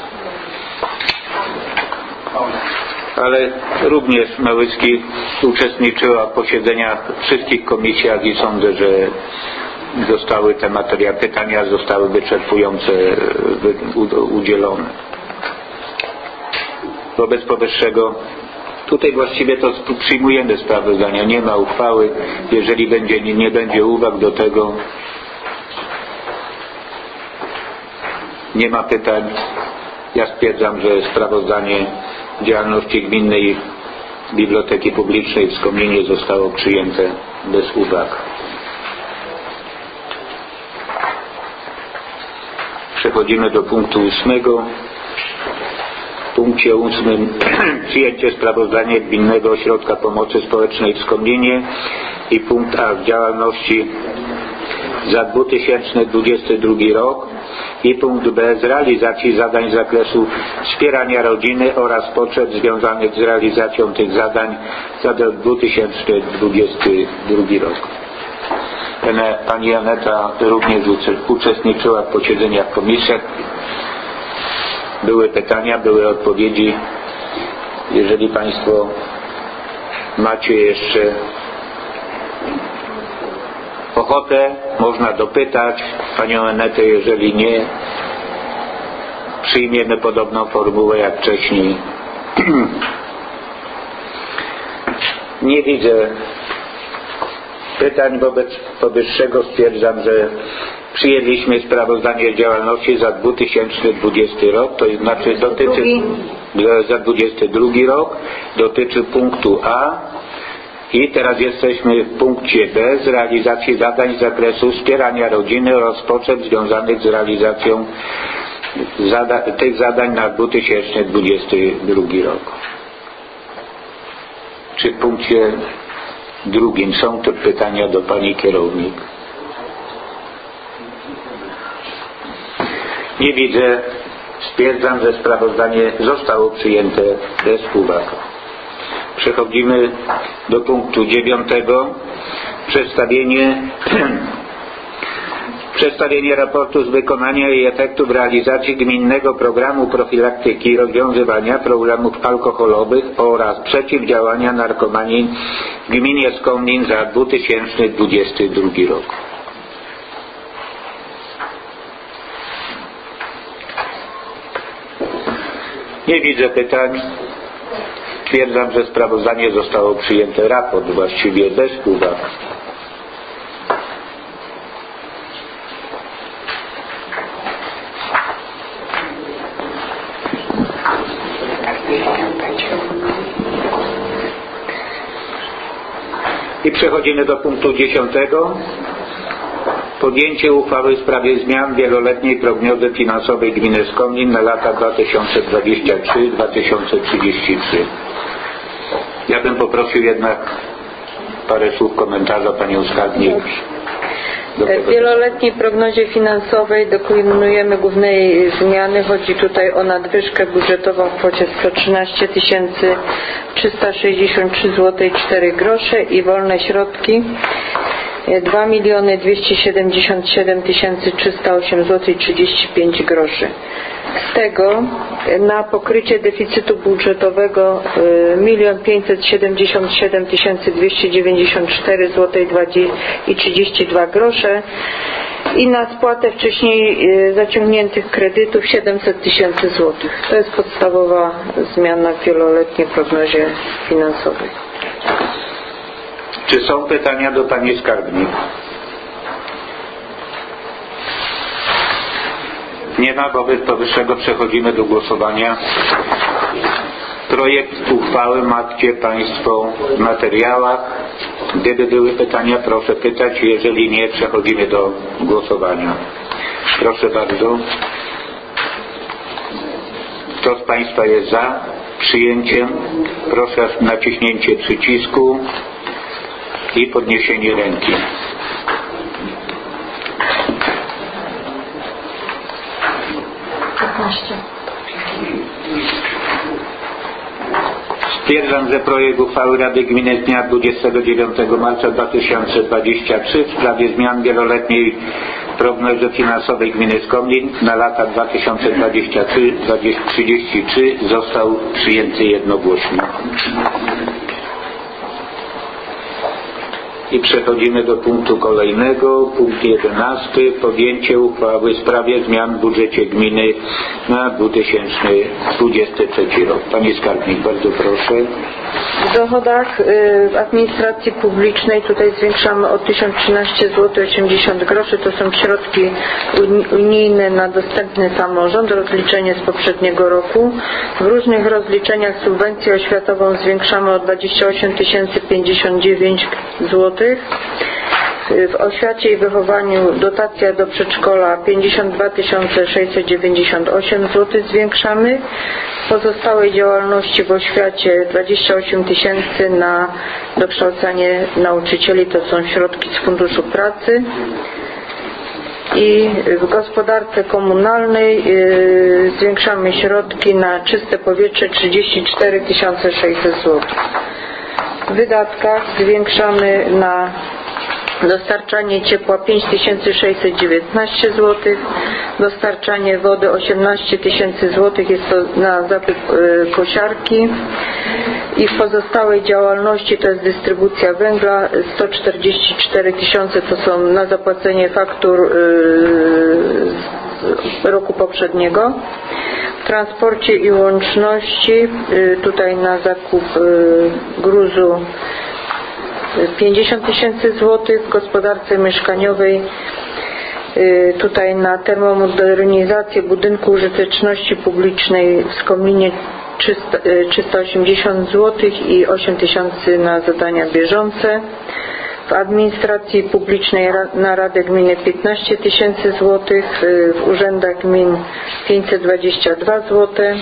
ale również Małyski uczestniczyła w posiedzeniach wszystkich komisjach i sądzę, że zostały te materiały, pytania zostały wyczerpujące udzielone. Wobec powyższego tutaj właściwie to przyjmujemy sprawozdania, nie ma uchwały. Jeżeli będzie, nie, nie będzie uwag do tego, nie ma pytań, ja stwierdzam, że sprawozdanie działalności gminnej Biblioteki Publicznej w Skomlinie zostało przyjęte bez uwag. Przechodzimy do punktu ósmego. W punkcie ósmym przyjęcie sprawozdania Gminnego Ośrodka Pomocy Społecznej w Skomlinie i punkt A w działalności za dwa tysiące dwudziesty drugi rok i punkt B z realizacji zadań z zakresu wspierania rodziny oraz potrzeb związanych z realizacją tych zadań za dwa tysiące dwudziesty drugi rok. Pani Aneta również uczestniczyła w posiedzeniach komisji. Były pytania, były odpowiedzi. Jeżeli Państwo macie jeszcze ochotę, można dopytać Panią Anetę. Jeżeli nie, przyjmiemy podobną formułę jak wcześniej. Nie widzę pytań. Wobec powyższego stwierdzam, że przyjęliśmy sprawozdanie działalności za dwa tysiące dwudziesty rok, to znaczy dotyczy za dwudziesty drugi rok, dotyczy punktu A i teraz jesteśmy w punkcie B z realizacji zadań z zakresu wspierania rodziny oraz potrzeb związanych z realizacją zada tych zadań na dwa tysiące dwudziesty drugi rok. Czy w punkcie drugim są to pytania do Pani Kierownik? Nie widzę. Stwierdzam, że sprawozdanie zostało przyjęte bez uwag. Przechodzimy do punktu dziewiątego. Przedstawienie Przedstawienie raportu z wykonania i efektów realizacji gminnego programu profilaktyki i rozwiązywania problemów alkoholowych oraz przeciwdziałania narkomanii w gminie Skomlin za dwa tysiące dwudziesty drugi rok. Nie widzę pytań. Stwierdzam, że sprawozdanie zostało przyjęte, raport właściwie bez uwag. I przechodzimy do punktu dziesiątego. Podjęcie uchwały w sprawie zmian wieloletniej prognozy finansowej gminy Skomlin na lata dwa tysiące dwudziesty trzeci do dwa tysiące trzydziestego trzeciego. Ja bym poprosił jednak parę słów komentarza Panią Skarbnik. W wieloletniej prognozie finansowej dokonujemy głównej zmiany. Chodzi tutaj o nadwyżkę budżetową w kwocie sto trzynaście tysięcy trzysta sześćdziesiąt trzy złote i cztery grosze i wolne środki dwa miliony dwieście siedemdziesiąt siedem tysięcy trzysta osiem złotych i trzydzieści pięć groszy. Z tego na pokrycie deficytu budżetowego milion pięćset siedemdziesiąt siedem tysięcy dwieście dziewięćdziesiąt cztery złote i trzydzieści dwa grosze i na spłatę wcześniej zaciągniętych kredytów siedemset tysięcy złotych. To jest podstawowa zmiana w wieloletniej prognozie finansowej. Czy są pytania do Pani Skarbnik? Nie ma. Wobec powyższego przechodzimy do głosowania. Projekt uchwały macie Państwo w materiałach. Gdyby były pytania, proszę pytać. Jeżeli nie, przechodzimy do głosowania. Proszę bardzo. Kto z Państwa jest za przyjęciem, proszę o naciśnięcie przycisku i podniesienie ręki. piętnaście. Stwierdzam, że projekt uchwały Rady Gminy z dnia dwudziestego dziewiątego marca dwa tysiące dwudziestego trzeciego w sprawie zmian wieloletniej prognozy finansowej gminy Skomlin na lata dwa tysiące dwudziesty trzeci do dwa tysiące trzydziestego trzeciego został przyjęty jednogłośnie. I przechodzimy do punktu kolejnego, punkt jedenasty. Podjęcie uchwały w sprawie zmian w budżecie gminy na dwa tysiące dwudziesty trzeci rok. Pani Skarbnik, bardzo proszę. W dochodach y, w administracji publicznej tutaj zwiększamy o tysiąc trzynaście złotych osiemdziesiąt groszy. To są środki unijne na dostępny samorząd, rozliczenie z poprzedniego roku. W różnych rozliczeniach subwencję oświatową zwiększamy o dwadzieścia osiem tysięcy pięćdziesiąt dziewięć złotych. W oświacie i wychowaniu dotacja do przedszkola pięćdziesiąt dwa tysiące sześćset dziewięćdziesiąt osiem złotych zwiększamy. W pozostałej działalności w oświacie dwadzieścia osiem tysięcy na dokształcanie nauczycieli, to są środki z Funduszu Pracy. I w gospodarce komunalnej yy, zwiększamy środki na czyste powietrze trzydzieści cztery tysiące sześćset złotych. W wydatkach zwiększamy na dostarczanie ciepła pięć tysięcy sześćset dziewiętnaście złotych, dostarczanie wody osiemnaście tysięcy złotych, jest to na zakup y, kosiarki, i w pozostałej działalności, to jest dystrybucja węgla, sto czterdzieści cztery tysiące to są na zapłacenie faktur y, z roku poprzedniego. W transporcie i łączności y, tutaj na zakup y, gruzu pięćdziesiąt tysięcy złotych, w gospodarce mieszkaniowej y, tutaj na termomodernizację budynku użyteczności publicznej w Skomlinie trzysta osiemdziesiąt złotych i osiem tysięcy na zadania bieżące. W administracji publicznej na Radę Gminy piętnaście tysięcy złotych, w urzędach gmin pięćset dwadzieścia dwa złote.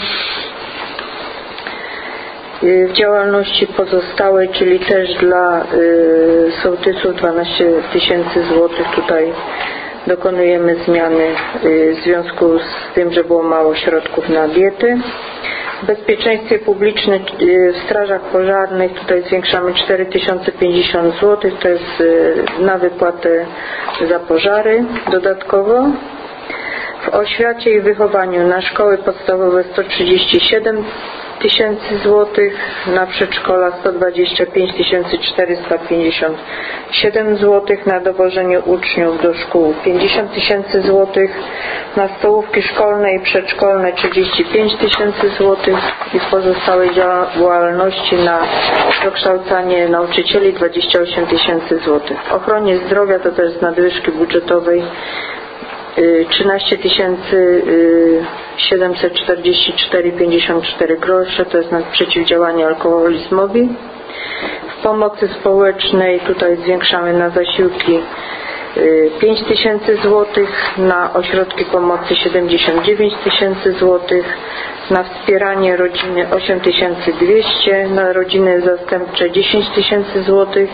W działalności pozostałej, czyli też dla y, sołtysów dwanaście tysięcy złotych, tutaj dokonujemy zmiany y, w związku z tym, że było mało środków na diety. W bezpieczeństwie publicznym, y, w strażach pożarnych tutaj zwiększamy cztery tysiące pięćdziesiąt złotych, to jest y, na wypłatę za pożary dodatkowo. W oświacie i wychowaniu na szkoły podstawowe sto trzydzieści siedem tysięcy złotych, na przedszkola sto dwadzieścia pięć tysięcy czterysta pięćdziesiąt siedem złotych, na dowożenie uczniów do szkół pięćdziesiąt tysięcy złotych, na stołówki szkolne i przedszkolne trzydzieści pięć tysięcy złotych i w pozostałej działalności na dokształcanie nauczycieli dwadzieścia osiem tysięcy złotych. W ochronie zdrowia to też z nadwyżki budżetowej trzynaście tysięcy siedemset czterdzieści cztery pięćdziesiąt cztery grosze, to jest na przeciwdziałanie alkoholizmowi. W pomocy społecznej tutaj zwiększamy na zasiłki pięć tysięcy złotych, na ośrodki pomocy siedemdziesiąt dziewięć tysięcy złotych, na wspieranie rodziny osiem tysięcy dwieście, na rodziny zastępcze dziesięć tysięcy złotych.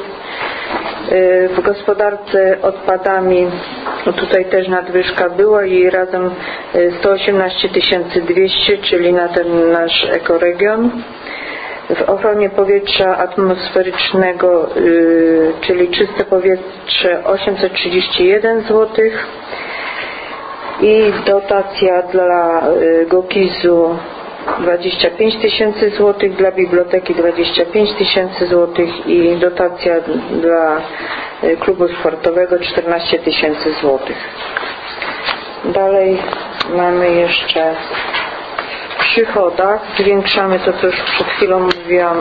W gospodarce odpadami tutaj też nadwyżka była i razem sto osiemnaście tysięcy dwieście, czyli na ten nasz ekoregion. W ochronie powietrza atmosferycznego, yy, czyli czyste powietrze osiemset trzydzieści jeden złotych i dotacja dla yy, Gokizu dwadzieścia pięć tysięcy złotych, dla biblioteki dwadzieścia pięć tysięcy złotych i dotacja dla yy, klubu sportowego czternaście tysięcy złotych. Dalej mamy jeszcze w przychodach, zwiększamy to, co już przed chwilą mówiłam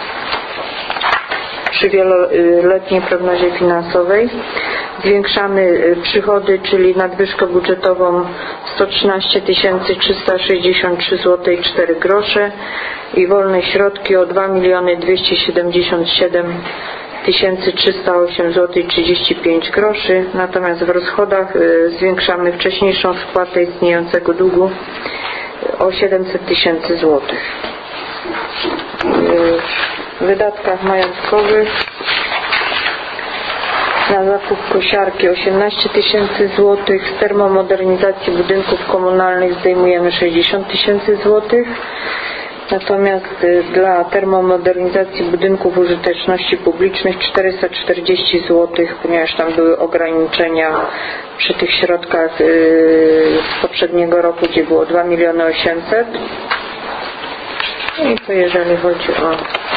przy wieloletniej prognozie finansowej. Zwiększamy przychody, czyli nadwyżkę budżetową sto trzynaście tysięcy trzysta sześćdziesiąt trzy złote i cztery grosze i wolne środki o dwa miliony dwieście siedemdziesiąt siedem tysięcy trzysta osiem złotych i trzydzieści pięć groszy. Natomiast w rozchodach zwiększamy wcześniejszą spłatę istniejącego długu o siedemset tysięcy złotych. wydatkach majątkowych na zakup kosiarki osiemnaście tysięcy złotych, z termomodernizacji budynków komunalnych zdejmujemy sześćdziesiąt tysięcy złotych, natomiast dla termomodernizacji budynków użyteczności publicznych czterysta czterdzieści złotych, ponieważ tam były ograniczenia przy tych środkach z poprzedniego roku, gdzie było dwa miliony osiemset. I to jeżeli chodzi o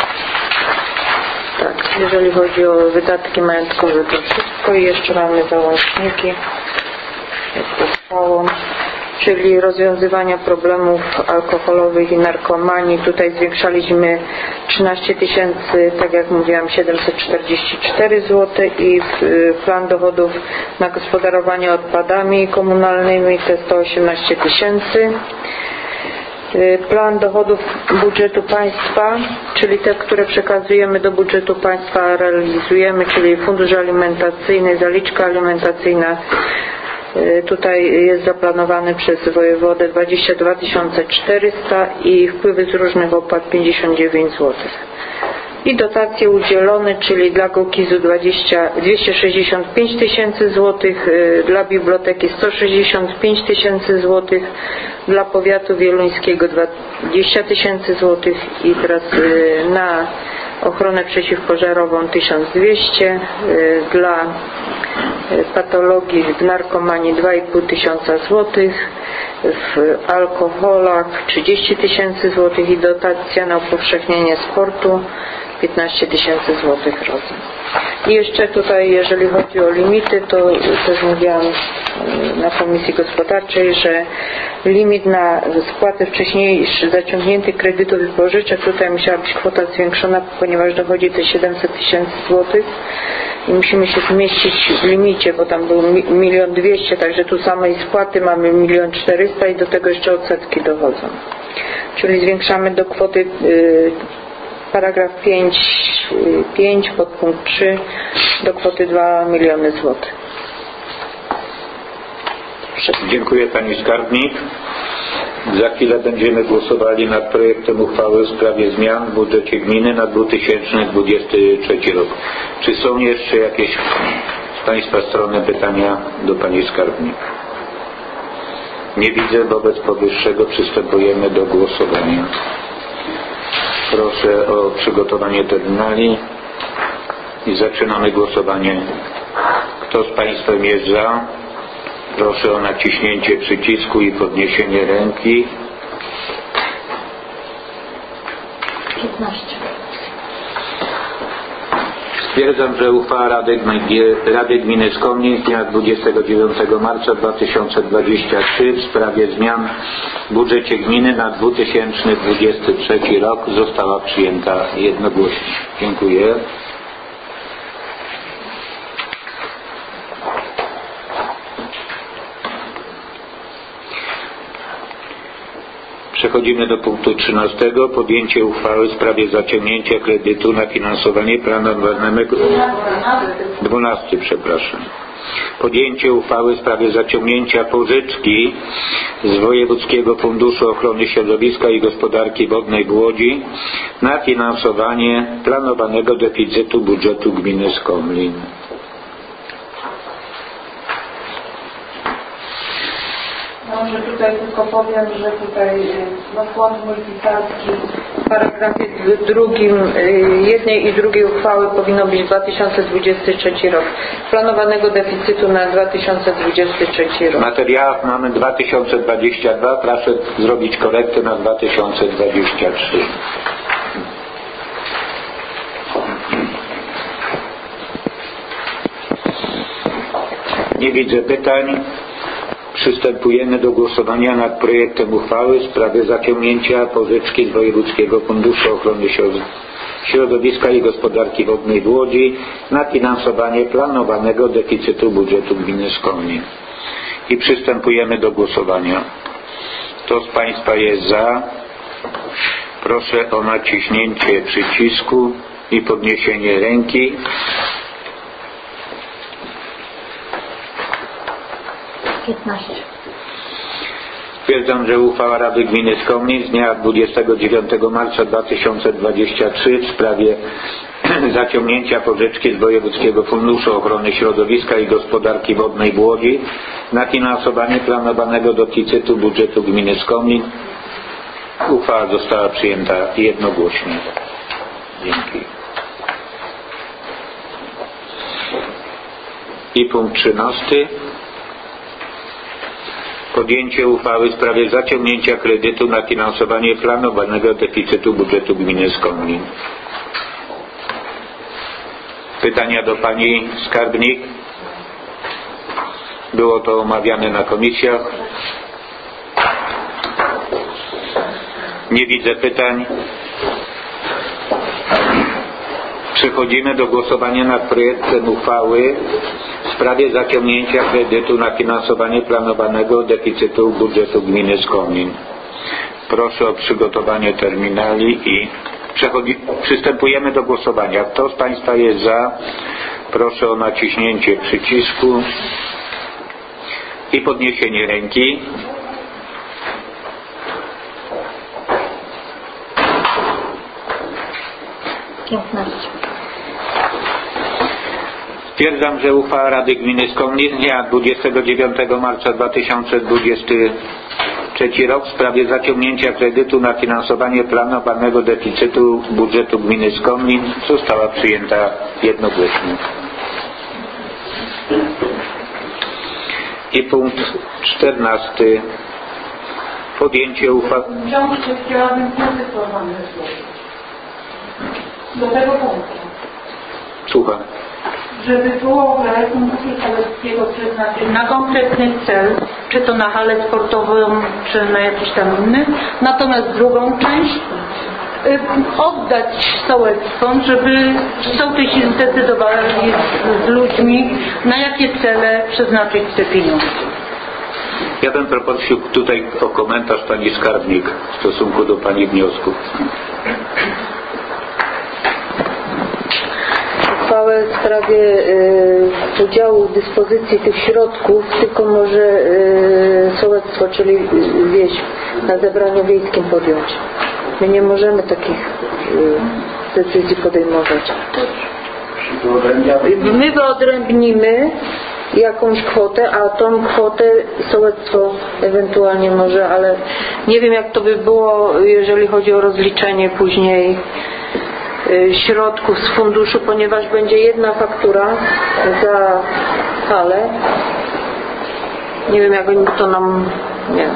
tak, jeżeli chodzi o wydatki majątkowe, to wszystko. I jeszcze mamy załączniki, jak to trwało, czyli rozwiązywania problemów alkoholowych i narkomanii. Tutaj zwiększaliśmy trzynaście tysięcy, tak jak mówiłam, siedemset czterdzieści cztery złote i plan dochodów na gospodarowanie odpadami komunalnymi to sto osiemnaście tysięcy. Plan dochodów budżetu państwa, czyli te, które przekazujemy do budżetu państwa, realizujemy, czyli fundusz alimentacyjny, zaliczka alimentacyjna. Tutaj jest zaplanowany przez wojewodę dwadzieścia dwa tysiące czterysta i wpływy z różnych opłat pięćdziesiąt dziewięć złotych. I dotacje udzielone, czyli dla Gokizu dwieście sześćdziesiąt pięć tysięcy złotych, dla biblioteki sto sześćdziesiąt pięć tysięcy złotych, dla powiatu wieluńskiego dwadzieścia tysięcy złotych i teraz na ochronę przeciwpożarową tysiąc dwieście, dla patologii w narkomanii dwa i pół tysiąca złotych, w alkoholach trzydzieści tysięcy złotych i dotacja na upowszechnienie sportu piętnaście tysięcy złotych razem. I jeszcze tutaj, jeżeli chodzi o limity, to też mówiłam na Komisji Gospodarczej, że limit na spłatę wcześniejszych zaciągniętych kredytów i pożyczek, tutaj musiała być kwota zwiększona, ponieważ dochodzi to siedemset tysięcy złotych i musimy się zmieścić w limicie, bo tam był milion dwieście, także tu samej spłaty mamy milion czterysta i do tego jeszcze odsetki dochodzą. Czyli zwiększamy do kwoty yy, paragraf pięć, pięć podpunkt trzy do kwoty dwa miliony złotych. Dziękuję Pani Skarbnik. Za chwilę będziemy głosowali nad projektem uchwały w sprawie zmian w budżecie gminy na dwa tysiące dwudziesty trzeci rok. Czy są jeszcze jakieś z Państwa strony pytania do Pani Skarbnik? Nie widzę, wobec powyższego przystępujemy do głosowania. Proszę o przygotowanie terminali i zaczynamy głosowanie. Kto z Państwem jest za? Proszę o naciśnięcie przycisku i podniesienie ręki. piętnaście. Stwierdzam, że uchwała Rady, Rady Gminy Skomlin z dnia dwudziestego dziewiątego marca dwa tysiące dwudziestego trzeciego w sprawie zmian w budżecie gminy na dwa tysiące dwudziesty trzeci rok została przyjęta jednogłośnie. Dziękuję. Przechodzimy do punktu trzynastego. Podjęcie uchwały w sprawie zaciągnięcia kredytu na finansowanie planowanego... dwunasty, przepraszam. Podjęcie uchwały w sprawie zaciągnięcia pożyczki z Wojewódzkiego Funduszu Ochrony Środowiska i Gospodarki Wodnej w Łodzi na finansowanie planowanego deficytu budżetu gminy Skomlin. Może tutaj tylko powiem, że tutaj no, fond multitarski w paragrafie drugim jednej i drugiej uchwały powinno być dwa tysiące dwudziesty trzeci rok. Planowanego deficytu na dwa tysiące dwudziesty trzeci rok. W materiałach mamy dwa tysiące dwudziesty drugi. Proszę zrobić korektę na dwa tysiące dwudziesty trzeci. Nie widzę pytań. Przystępujemy do głosowania nad projektem uchwały w sprawie zaciągnięcia pożyczki z Wojewódzkiego Funduszu Ochrony Środowiska i Gospodarki Wodnej w Łodzi na finansowanie planowanego deficytu budżetu gminy Skomlin. I przystępujemy do głosowania. Kto z Państwa jest za? Proszę o naciśnięcie przycisku i podniesienie ręki. piętnaście. Stwierdzam, że uchwała Rady Gminy Skomlin z dnia dwudziestego dziewiątego marca dwa tysiące dwudziestego trzeciego w sprawie zaciągnięcia pożyczki z Wojewódzkiego Funduszu Ochrony Środowiska i Gospodarki Wodnej w Łodzi na finansowanie planowanego deficytu budżetu gminy Skomlin. Uchwała została przyjęta jednogłośnie. Dzięki. I punkt trzynasty. Podjęcie uchwały w sprawie zaciągnięcia kredytu na finansowanie planowanego deficytu budżetu gminy Skomlin. Pytania do pani skarbnik. Było to omawiane na komisjach. Nie widzę pytań. Przechodzimy do głosowania nad projektem uchwały w sprawie zaciągnięcia kredytu na finansowanie planowanego deficytu budżetu gminy Skomlin. Proszę o przygotowanie terminali i przechodzi, przystępujemy do głosowania. Kto z Państwa jest za? Proszę o naciśnięcie przycisku i podniesienie ręki. piętnaście. Stwierdzam, że uchwała Rady Gminy Skomlin z dnia dwudziestego dziewiątego marca dwa tysiące dwudziestego trzeciego roku w sprawie zaciągnięcia kredytu na finansowanie planowanego deficytu budżetu gminy Skomlin została przyjęta jednogłośnie. I punkt czternasty. Podjęcie uchwały. Książkę chciałabym wniosek formalny złożyć. Do tego punktu. Słucham. Żeby połowę Funduszu Sołeckiego przeznaczyć na konkretny cel, czy to na halę sportową, czy na jakiś tam inny, natomiast drugą część y, oddać sołectwom, żeby sołtysi zdecydowali z, z ludźmi, na jakie cele przeznaczyć te pieniądze. Ja bym prosił tutaj o komentarz pani skarbnik w stosunku do pani wniosku. Uchwałę w sprawie y, udziału dyspozycji tych środków tylko może y, sołectwo, czyli wieś, na zebraniu wiejskim podjąć. My nie możemy takich y, decyzji podejmować. My wyodrębnimy jakąś kwotę, a tą kwotę sołectwo ewentualnie może, ale nie wiem jak to by było, jeżeli chodzi o rozliczenie później środków z funduszu, ponieważ będzie jedna faktura za halę. Nie wiem jak oni to nam... nie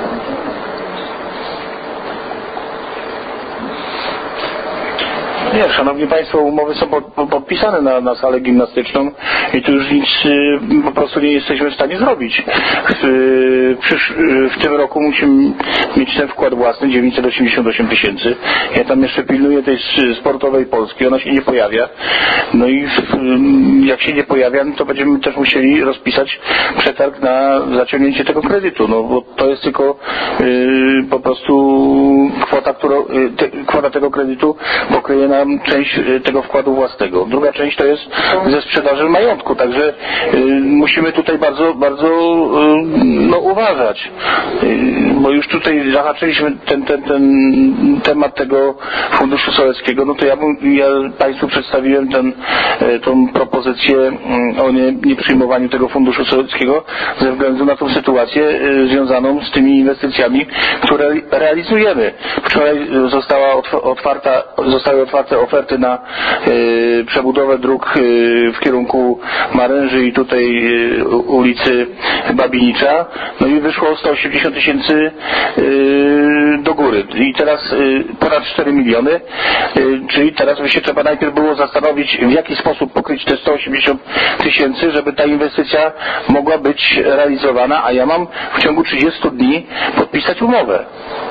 Nie, szanowni państwo, umowy są podpisane na, na salę gimnastyczną i tu już nic y, po prostu nie jesteśmy w stanie zrobić. W, y, przysz, y, w tym roku musimy mieć ten wkład własny dziewięćset osiemdziesiąt osiem tysięcy. Ja tam jeszcze pilnuję tej sportowej Polski, ona się nie pojawia. No i w, y, jak się nie pojawia, no to będziemy też musieli rozpisać przetarg na zaciągnięcie tego kredytu, no bo to jest tylko y, po prostu kwota, którą, y, te, kwota tego kredytu pokryje nam część tego wkładu własnego. Druga część to jest ze sprzedaży majątku, także y, musimy tutaj bardzo, bardzo y, no, uważać, y, bo już tutaj zahaczyliśmy ten, ten, ten temat tego funduszu sołeckiego, no to ja, ja Państwu przedstawiłem ten, y, tą propozycję y, o nie, nieprzyjmowaniu tego funduszu sołeckiego ze względu na tą sytuację y, związaną z tymi inwestycjami, które realizujemy. Wczoraj została otwarta, zostały otwarte oferty na y, przebudowę dróg y, w kierunku Maręży i tutaj y, ulicy Babinicza, no i wyszło sto osiemdziesiąt tysięcy y, do góry i teraz y, ponad cztery miliony, y, czyli teraz by się trzeba najpierw było zastanowić, w jaki sposób pokryć te sto osiemdziesiąt tysięcy, żeby ta inwestycja mogła być realizowana, a ja mam w ciągu trzydziestu dni podpisać umowę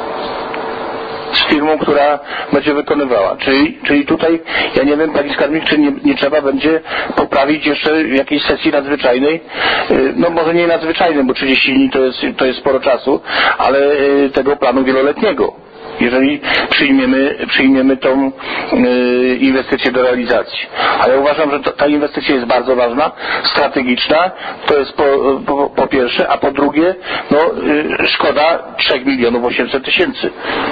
z firmą, która będzie wykonywała. Czyli, czyli tutaj, ja nie wiem, pani skarbnik, czy nie, nie trzeba będzie poprawić jeszcze w jakiejś sesji nadzwyczajnej, no może nie nadzwyczajnej, bo trzydzieści dni to jest, to jest sporo czasu, ale tego planu wieloletniego. jeżeli przyjmiemy, przyjmiemy tą y, inwestycję do realizacji. A ja uważam, że to, ta inwestycja jest bardzo ważna, strategiczna, to jest po, po, po pierwsze, a po drugie, no y, szkoda trzech milionów osiemset tysięcy.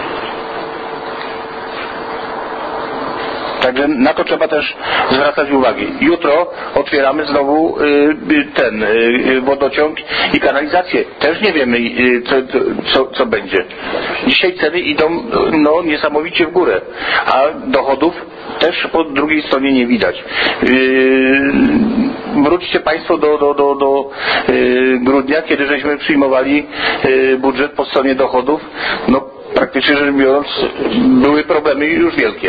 Także na to trzeba też zwracać uwagę. Jutro otwieramy znowu y, ten y, wodociąg i kanalizację. Też nie wiemy y, co, co, co będzie. Dzisiaj ceny idą no, niesamowicie w górę, a dochodów też po drugiej stronie nie widać. Yy, wróćcie Państwo do, do, do, do yy, grudnia, kiedy żeśmy przyjmowali yy, budżet po stronie dochodów. No praktycznie rzecz biorąc były problemy już wielkie.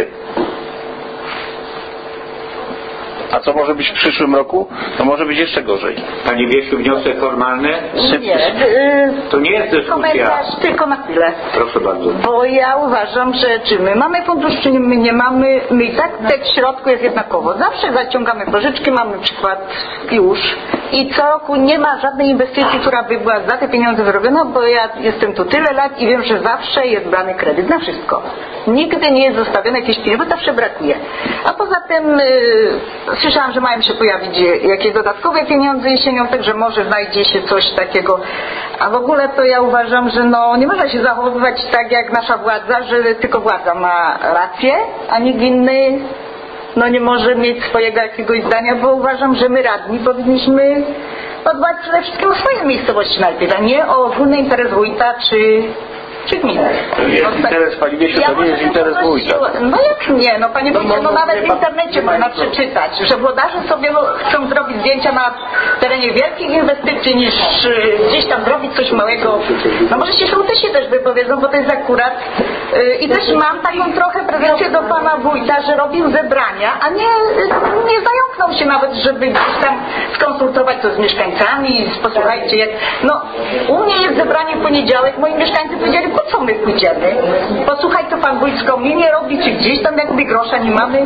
A co może być w przyszłym roku? To może być jeszcze gorzej. Pani Wiesiu, wniosek formalny? Nie, yy, to nie jest dyskusja. Komentarz tylko na chwilę. Proszę bardzo. Bo ja uważam, że czy my mamy fundusz, czy my nie mamy, my i tak te w środku jest jednakowo. Zawsze zaciągamy pożyczki, mamy przykład już. I co roku nie ma żadnej inwestycji, która by była za te pieniądze zrobiona, bo ja jestem tu tyle lat i wiem, że zawsze jest brany kredyt na wszystko. Nigdy nie jest zostawione jakieś pieniądze, bo zawsze brakuje. A poza tym yy, słyszałam, że mają się pojawić jakieś dodatkowe pieniądze jesienią, także może znajdzie się coś takiego. A w ogóle to ja uważam, że no nie można się zachowywać tak jak nasza władza, że tylko władza ma rację, a nikt inny no nie może mieć swojego jakiegoś zdania, bo uważam, że my radni powinniśmy podbać przede wszystkim o swoje miejscowości najpierw, a nie o ogólny interes wójta czy czy gminy. To nie jest interes Pani Wiesiu, to nie jest interes wójta. No jak nie, no Panie Wójcie, no nawet w internecie można przeczytać, że włodarze sobie chcą zrobić zdjęcia na terenie wielkich inwestycji niż gdzieś tam zrobić coś małego. No może się sołtysi też wypowiedzą, bo to jest akurat. I też mam taką trochę pretensję do Pana Wójta, że robił zebrania, a nie, nie zająknął się nawet, żeby gdzieś tam skonsultować to z mieszkańcami, posłuchajcie jak, no u mnie jest zebranie w poniedziałek, moi mieszkańcy powiedzieli, po co my pójdziemy? Posłuchaj, co Pan Wójt z Komlinie robi, czy gdzieś tam jakby grosza nie mamy.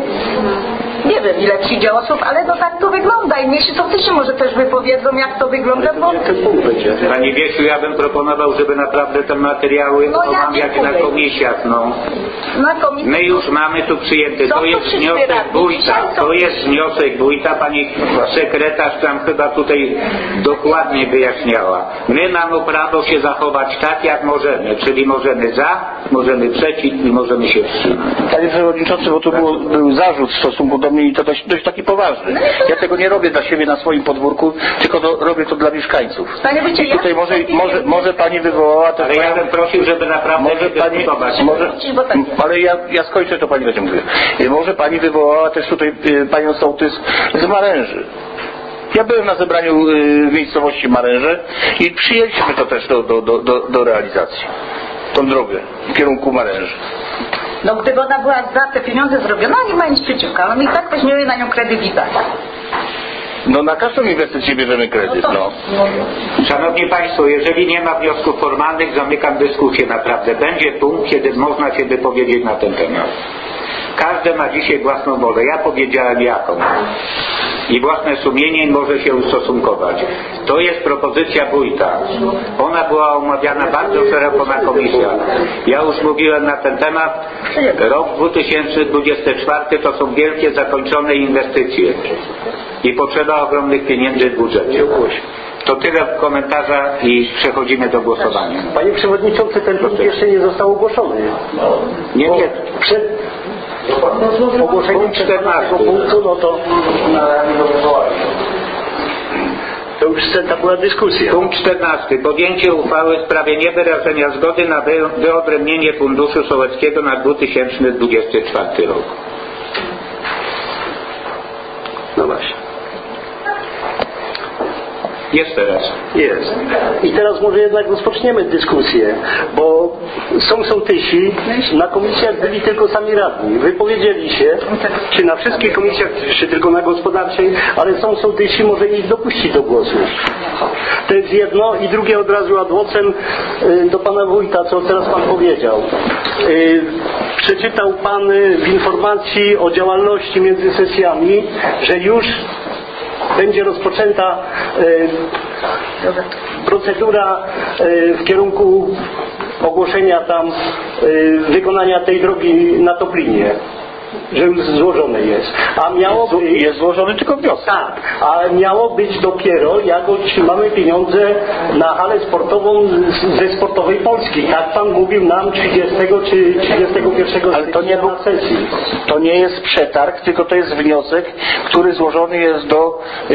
Nie wiem, ile przyjdzie osób, ale no tak to wygląda i niech się sołtysi może też wypowiedzą, jak to wygląda, bo... Pani Wiesiu, ja bym proponował, żeby naprawdę te materiały no, omawiać ja na komisiach, no. Na komisji... My już mamy tu przyjęty, to jest wniosek wójta, to jest wniosek wójta, pani sekretarz tam chyba tutaj dokładnie wyjaśniała. My mamy prawo się zachować tak, jak możemy, czyli możemy za, możemy przeciw i możemy się wstrzymać. Panie Przewodniczący, bo tu był, był zarzut w stosunku do mnie i to dość, dość taki poważny. Ja tego nie robię dla siebie na swoim podwórku, tylko do, robię to dla mieszkańców. I tutaj może, może, może Pani wywołała też... Ale ja bym prosił, żeby naprawdę może Pani, może, ale ja, ja skończę, to Pani będzie mówiła. Może Pani wywołała też tutaj y, Panią sołtys z Maręży. Ja byłem na zebraniu y, w miejscowości Maręże i przyjęliśmy to też do, do, do, do, do realizacji. Tą drogę w kierunku Maręży. No gdyby ona była za te pieniądze zrobiona, nie ma nic przeciwko, ale my i tak weźmiemy na nią kredyt i tak. No na każdą inwestycję bierzemy kredyt, no. Szanowni Państwo, jeżeli nie ma wniosków formalnych, zamykam dyskusję naprawdę. Będzie punkt, kiedy można się wypowiedzieć na ten temat. Każdy ma dzisiaj własną wolę. Ja powiedziałem jaką. I własne sumienie może się ustosunkować. To jest propozycja wójta. Ona była omawiana bardzo szeroko na komisjach. Ja już mówiłem na ten temat. Rok dwa tysiące dwudziesty czwarty to są wielkie zakończone inwestycje. I potrzeba ogromnych pieniędzy w budżecie. To tyle w komentarzach i przechodzimy do głosowania. Panie Przewodniczący, ten punkt jeszcze nie został ogłoszony. Nie, nie. Przed ogłoszeniem czternastego punktu, no to... To już ta była dyskusja. Punkt czternasty. Podjęcie uchwały w sprawie niewyrażenia zgody na wyodrębnienie Funduszu Sołeckiego na dwa tysiące dwudziesty czwarty rok. No właśnie. Jest teraz. Jest. I teraz może jednak rozpoczniemy dyskusję, bo są sołtysi, na komisjach byli tylko sami radni. Wypowiedzieli się, czy na wszystkich komisjach, czy tylko na gospodarczej, ale są sołtysi, może ich dopuścić do głosu. To jest jedno i drugie od razu adwocem do pana wójta, co teraz pan powiedział. Przeczytał pan w informacji o działalności między sesjami, że już będzie rozpoczęta e, procedura e, w kierunku ogłoszenia tam y, wykonania tej drogi na Toplinie, że już złożone jest. A miało być... Jest złożony tylko wniosek. Tak, a miało być dopiero, jak otrzymamy pieniądze na halę sportową ze Sportowej Polski. Tak pan mówił nam trzydziestego czy trzydziestego pierwszego Ale to nie był, na sesji. to nie jest przetarg, tylko to jest wniosek, który złożony jest do yy,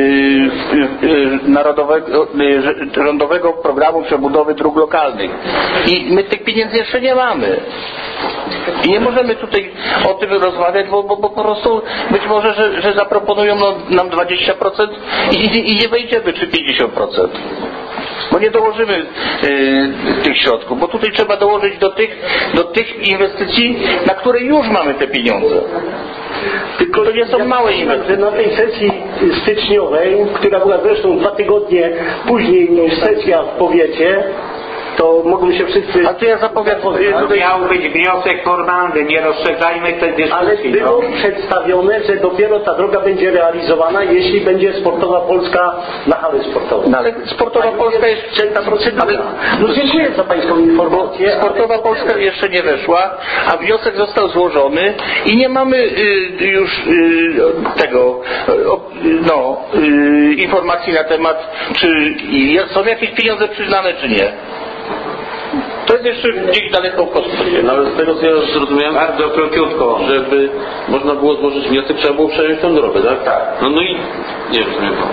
yy, Narodowego, yy, Rządowego Programu Przebudowy Dróg Lokalnych. I my tych pieniędzy jeszcze nie mamy. I nie możemy tutaj o tym rozmawiać, bo, bo, bo po prostu być może, że, że zaproponują nam dwadzieścia procent i, i, i nie wejdziemy, czy pięćdziesiąt procent. Bo nie dołożymy y, tych środków, bo tutaj trzeba dołożyć do tych, do tych inwestycji, na które już mamy te pieniądze. Tylko to nie są małe inwestycje. Że na tej sesji styczniowej, która była zresztą dwa tygodnie później niż sesja w powiecie, to mogą się wszyscy... A to ja zapowiadam... To miał być wniosek formalny, nie rozszerzajmy tej dyskusji. Ale było przedstawione, że dopiero ta droga będzie realizowana, jeśli będzie Sportowa Polska na hale sportowej. No ale Sportowa Polska jest... Wszęta procedura. No dziękuję za pańską informację. Sportowa Polska jeszcze nie weszła, a wniosek został złożony i nie mamy y, już y, tego y, no, y, informacji na temat, czy są jakieś pieniądze przyznane, czy nie. To jest jeszcze gdzieś daleko w kosmosie. No ale z tego co ja zrozumiałem, bardzo króciutko, żeby można było złożyć wniosek, trzeba było przejąć tę drogę, tak? Tak. No, no i nie rozumiem to.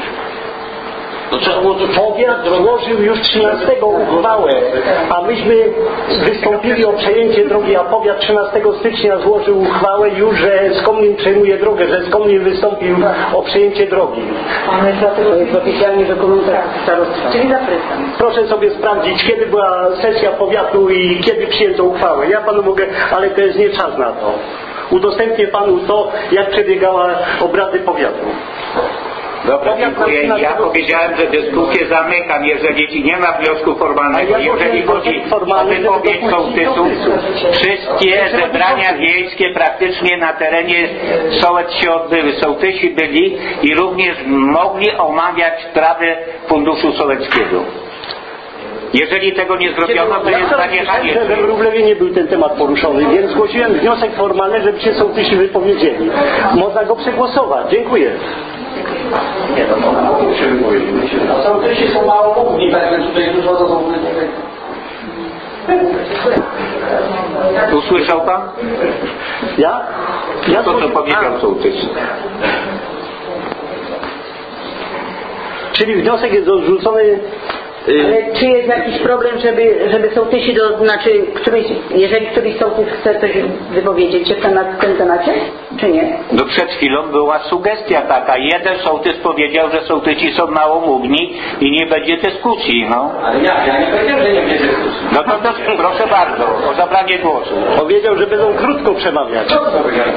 No trzeba było to... Powiat złożył już trzynastego uchwałę, a myśmy wystąpili o przejęcie drogi, a powiat trzynastego stycznia złożył uchwałę już, że Skomlin przejmuje drogę, że Skomlin wystąpił o przejęcie drogi. Mamy dlatego jest oficjalnie dokumentat starostwa. Czyli zapytam. Proszę sobie sprawdzić, kiedy była sesja powiatu i kiedy przyjęto uchwałę. Ja panu mogę, ale to jest nie czas na to. Udostępnię panu to, jak przebiegały obrady powiatu. Dobra, dziękuję. Ja powiedziałem, że dyskusję zamykam, jeżeli nie ma wniosku formalnego, jeżeli chodzi o wypowiedź sołtysów. Wszystkie zebrania wiejskie praktycznie na terenie Sołec się odbyły. Sołtysi byli i również mogli omawiać sprawę Funduszu Sołeckiego. Jeżeli tego nie zrobiono, to jest zaniechanie. We Wróblewie nie był ten temat poruszony, więc zgłosiłem wniosek formalny, żeby się sołtysi wypowiedzieli. Można go przegłosować. Dziękuję. Nie, no to mogą się wypowiedzieć. Sołtysi są mało mówni, także tutaj dużo to są... Usłyszał pan? Ja? Ja to, co powiedział sołtys. Czyli wniosek jest odrzucony. Ale czy jest jakiś problem, żeby, żeby sołtysi, do, znaczy, któryś, jeżeli któryś sołtys chce coś wypowiedzieć się na tym temacie, czy nie? No przed chwilą była sugestia taka. Jeden sołtys powiedział, że sołtysi są małomówni i nie będzie dyskusji, no. Ale ja, ja nie powiedziałem, że nie będzie dyskusji. No to, to proszę bardzo, o zabranie głosu. Powiedział, że będą krótko przemawiać. Co to powiedziałem,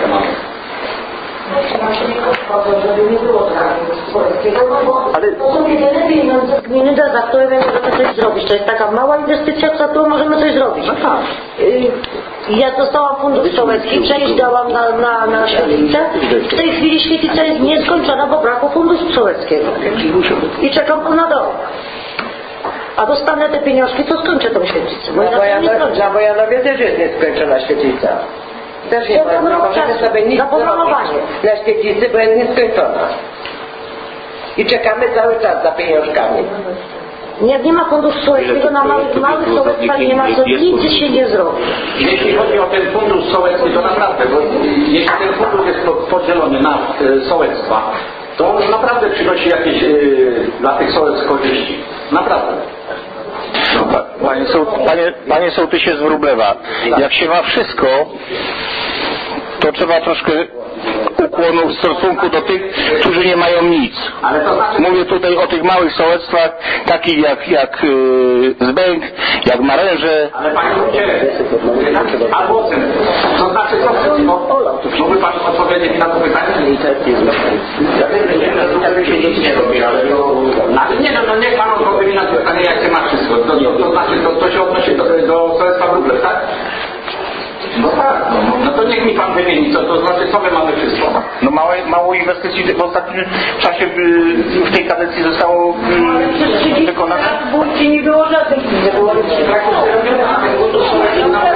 żeby nie było ale to są jedyne pieniądze gminy, za które my możemy coś zrobić. To jest taka mała inwestycja, za którą możemy coś zrobić. Ja dostałam fundusz sołecki, część dałam na, na, na świetlicę. W tej chwili świetlica jest nieskończona, bo braku funduszu sołeckiego. I czekam na dom. A dostanę te pieniążki, to skończę tą świetlicę. Bo dla Wojanowie też jest nieskończona świetlica. Też nie, nie możemy sobie nic zrobić na świetlicy, bo jest nieskończona. I czekamy cały czas za pieniążkami. Jak nie ma funduszu sołeckiego na małych, małych sołectwach nie ma co, nic się nie zrobi. Jeśli chodzi o ten fundusz sołecki, to naprawdę, bo jeśli ten fundusz jest podzielony na y, sołectwa, to on naprawdę przynosi jakieś y, dla tych sołec korzyści. Naprawdę. No, panie, soł, panie, panie sołtysie z Wróblewa, jak się ma wszystko, to trzeba troszkę ukłonu w stosunku do tych, którzy nie mają nic. Mówię tutaj o tych małych sołectwach, takich jak, jak yy, Zbęk, jak Maręże. Ale panie wójcie, a głosem, to znaczy co? Mógłby pan odpowiedzieć na to pytanie? Ja wiem, że nie, że nic nie robi, ale ale nie, no, no niech pan odpowie na to pytanie, jak się ma wszystko. To, to, to znaczy, to, to się odnosi do, do sołectwa Wróblew, tak? No tak, no, no to niech mi pan wymieni, co to znaczy, co my mamy wszystko. No mało, mało inwestycji w ostatnim czasie w tej kadencji zostało wykonane. W Wójcie nie było żadnych, nie było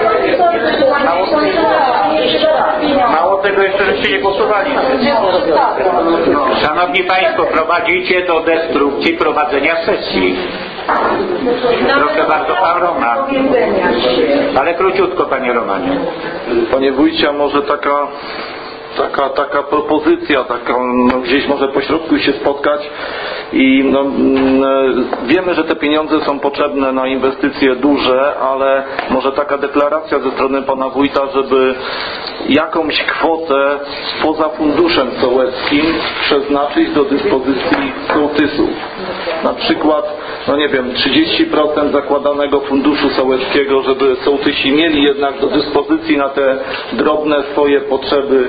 jeszcze nie głosowali. No, szanowni Państwo, prowadzicie do destrukcji prowadzenia sesji. Proszę bardzo, pan Roman. Ale króciutko, panie Romanie. Panie wójcie, może taka taka, taka propozycja, taka, no, gdzieś może po środku się spotkać i no, mm, wiemy, że te pieniądze są potrzebne na inwestycje duże, ale może taka deklaracja ze strony pana wójta, żeby jakąś kwotę poza funduszem sołeckim przeznaczyć do dyspozycji sołtysów. Na przykład, no nie wiem, trzydzieści procent zakładanego funduszu sołeckiego, żeby sołtysi mieli jednak do dyspozycji na te drobne swoje potrzeby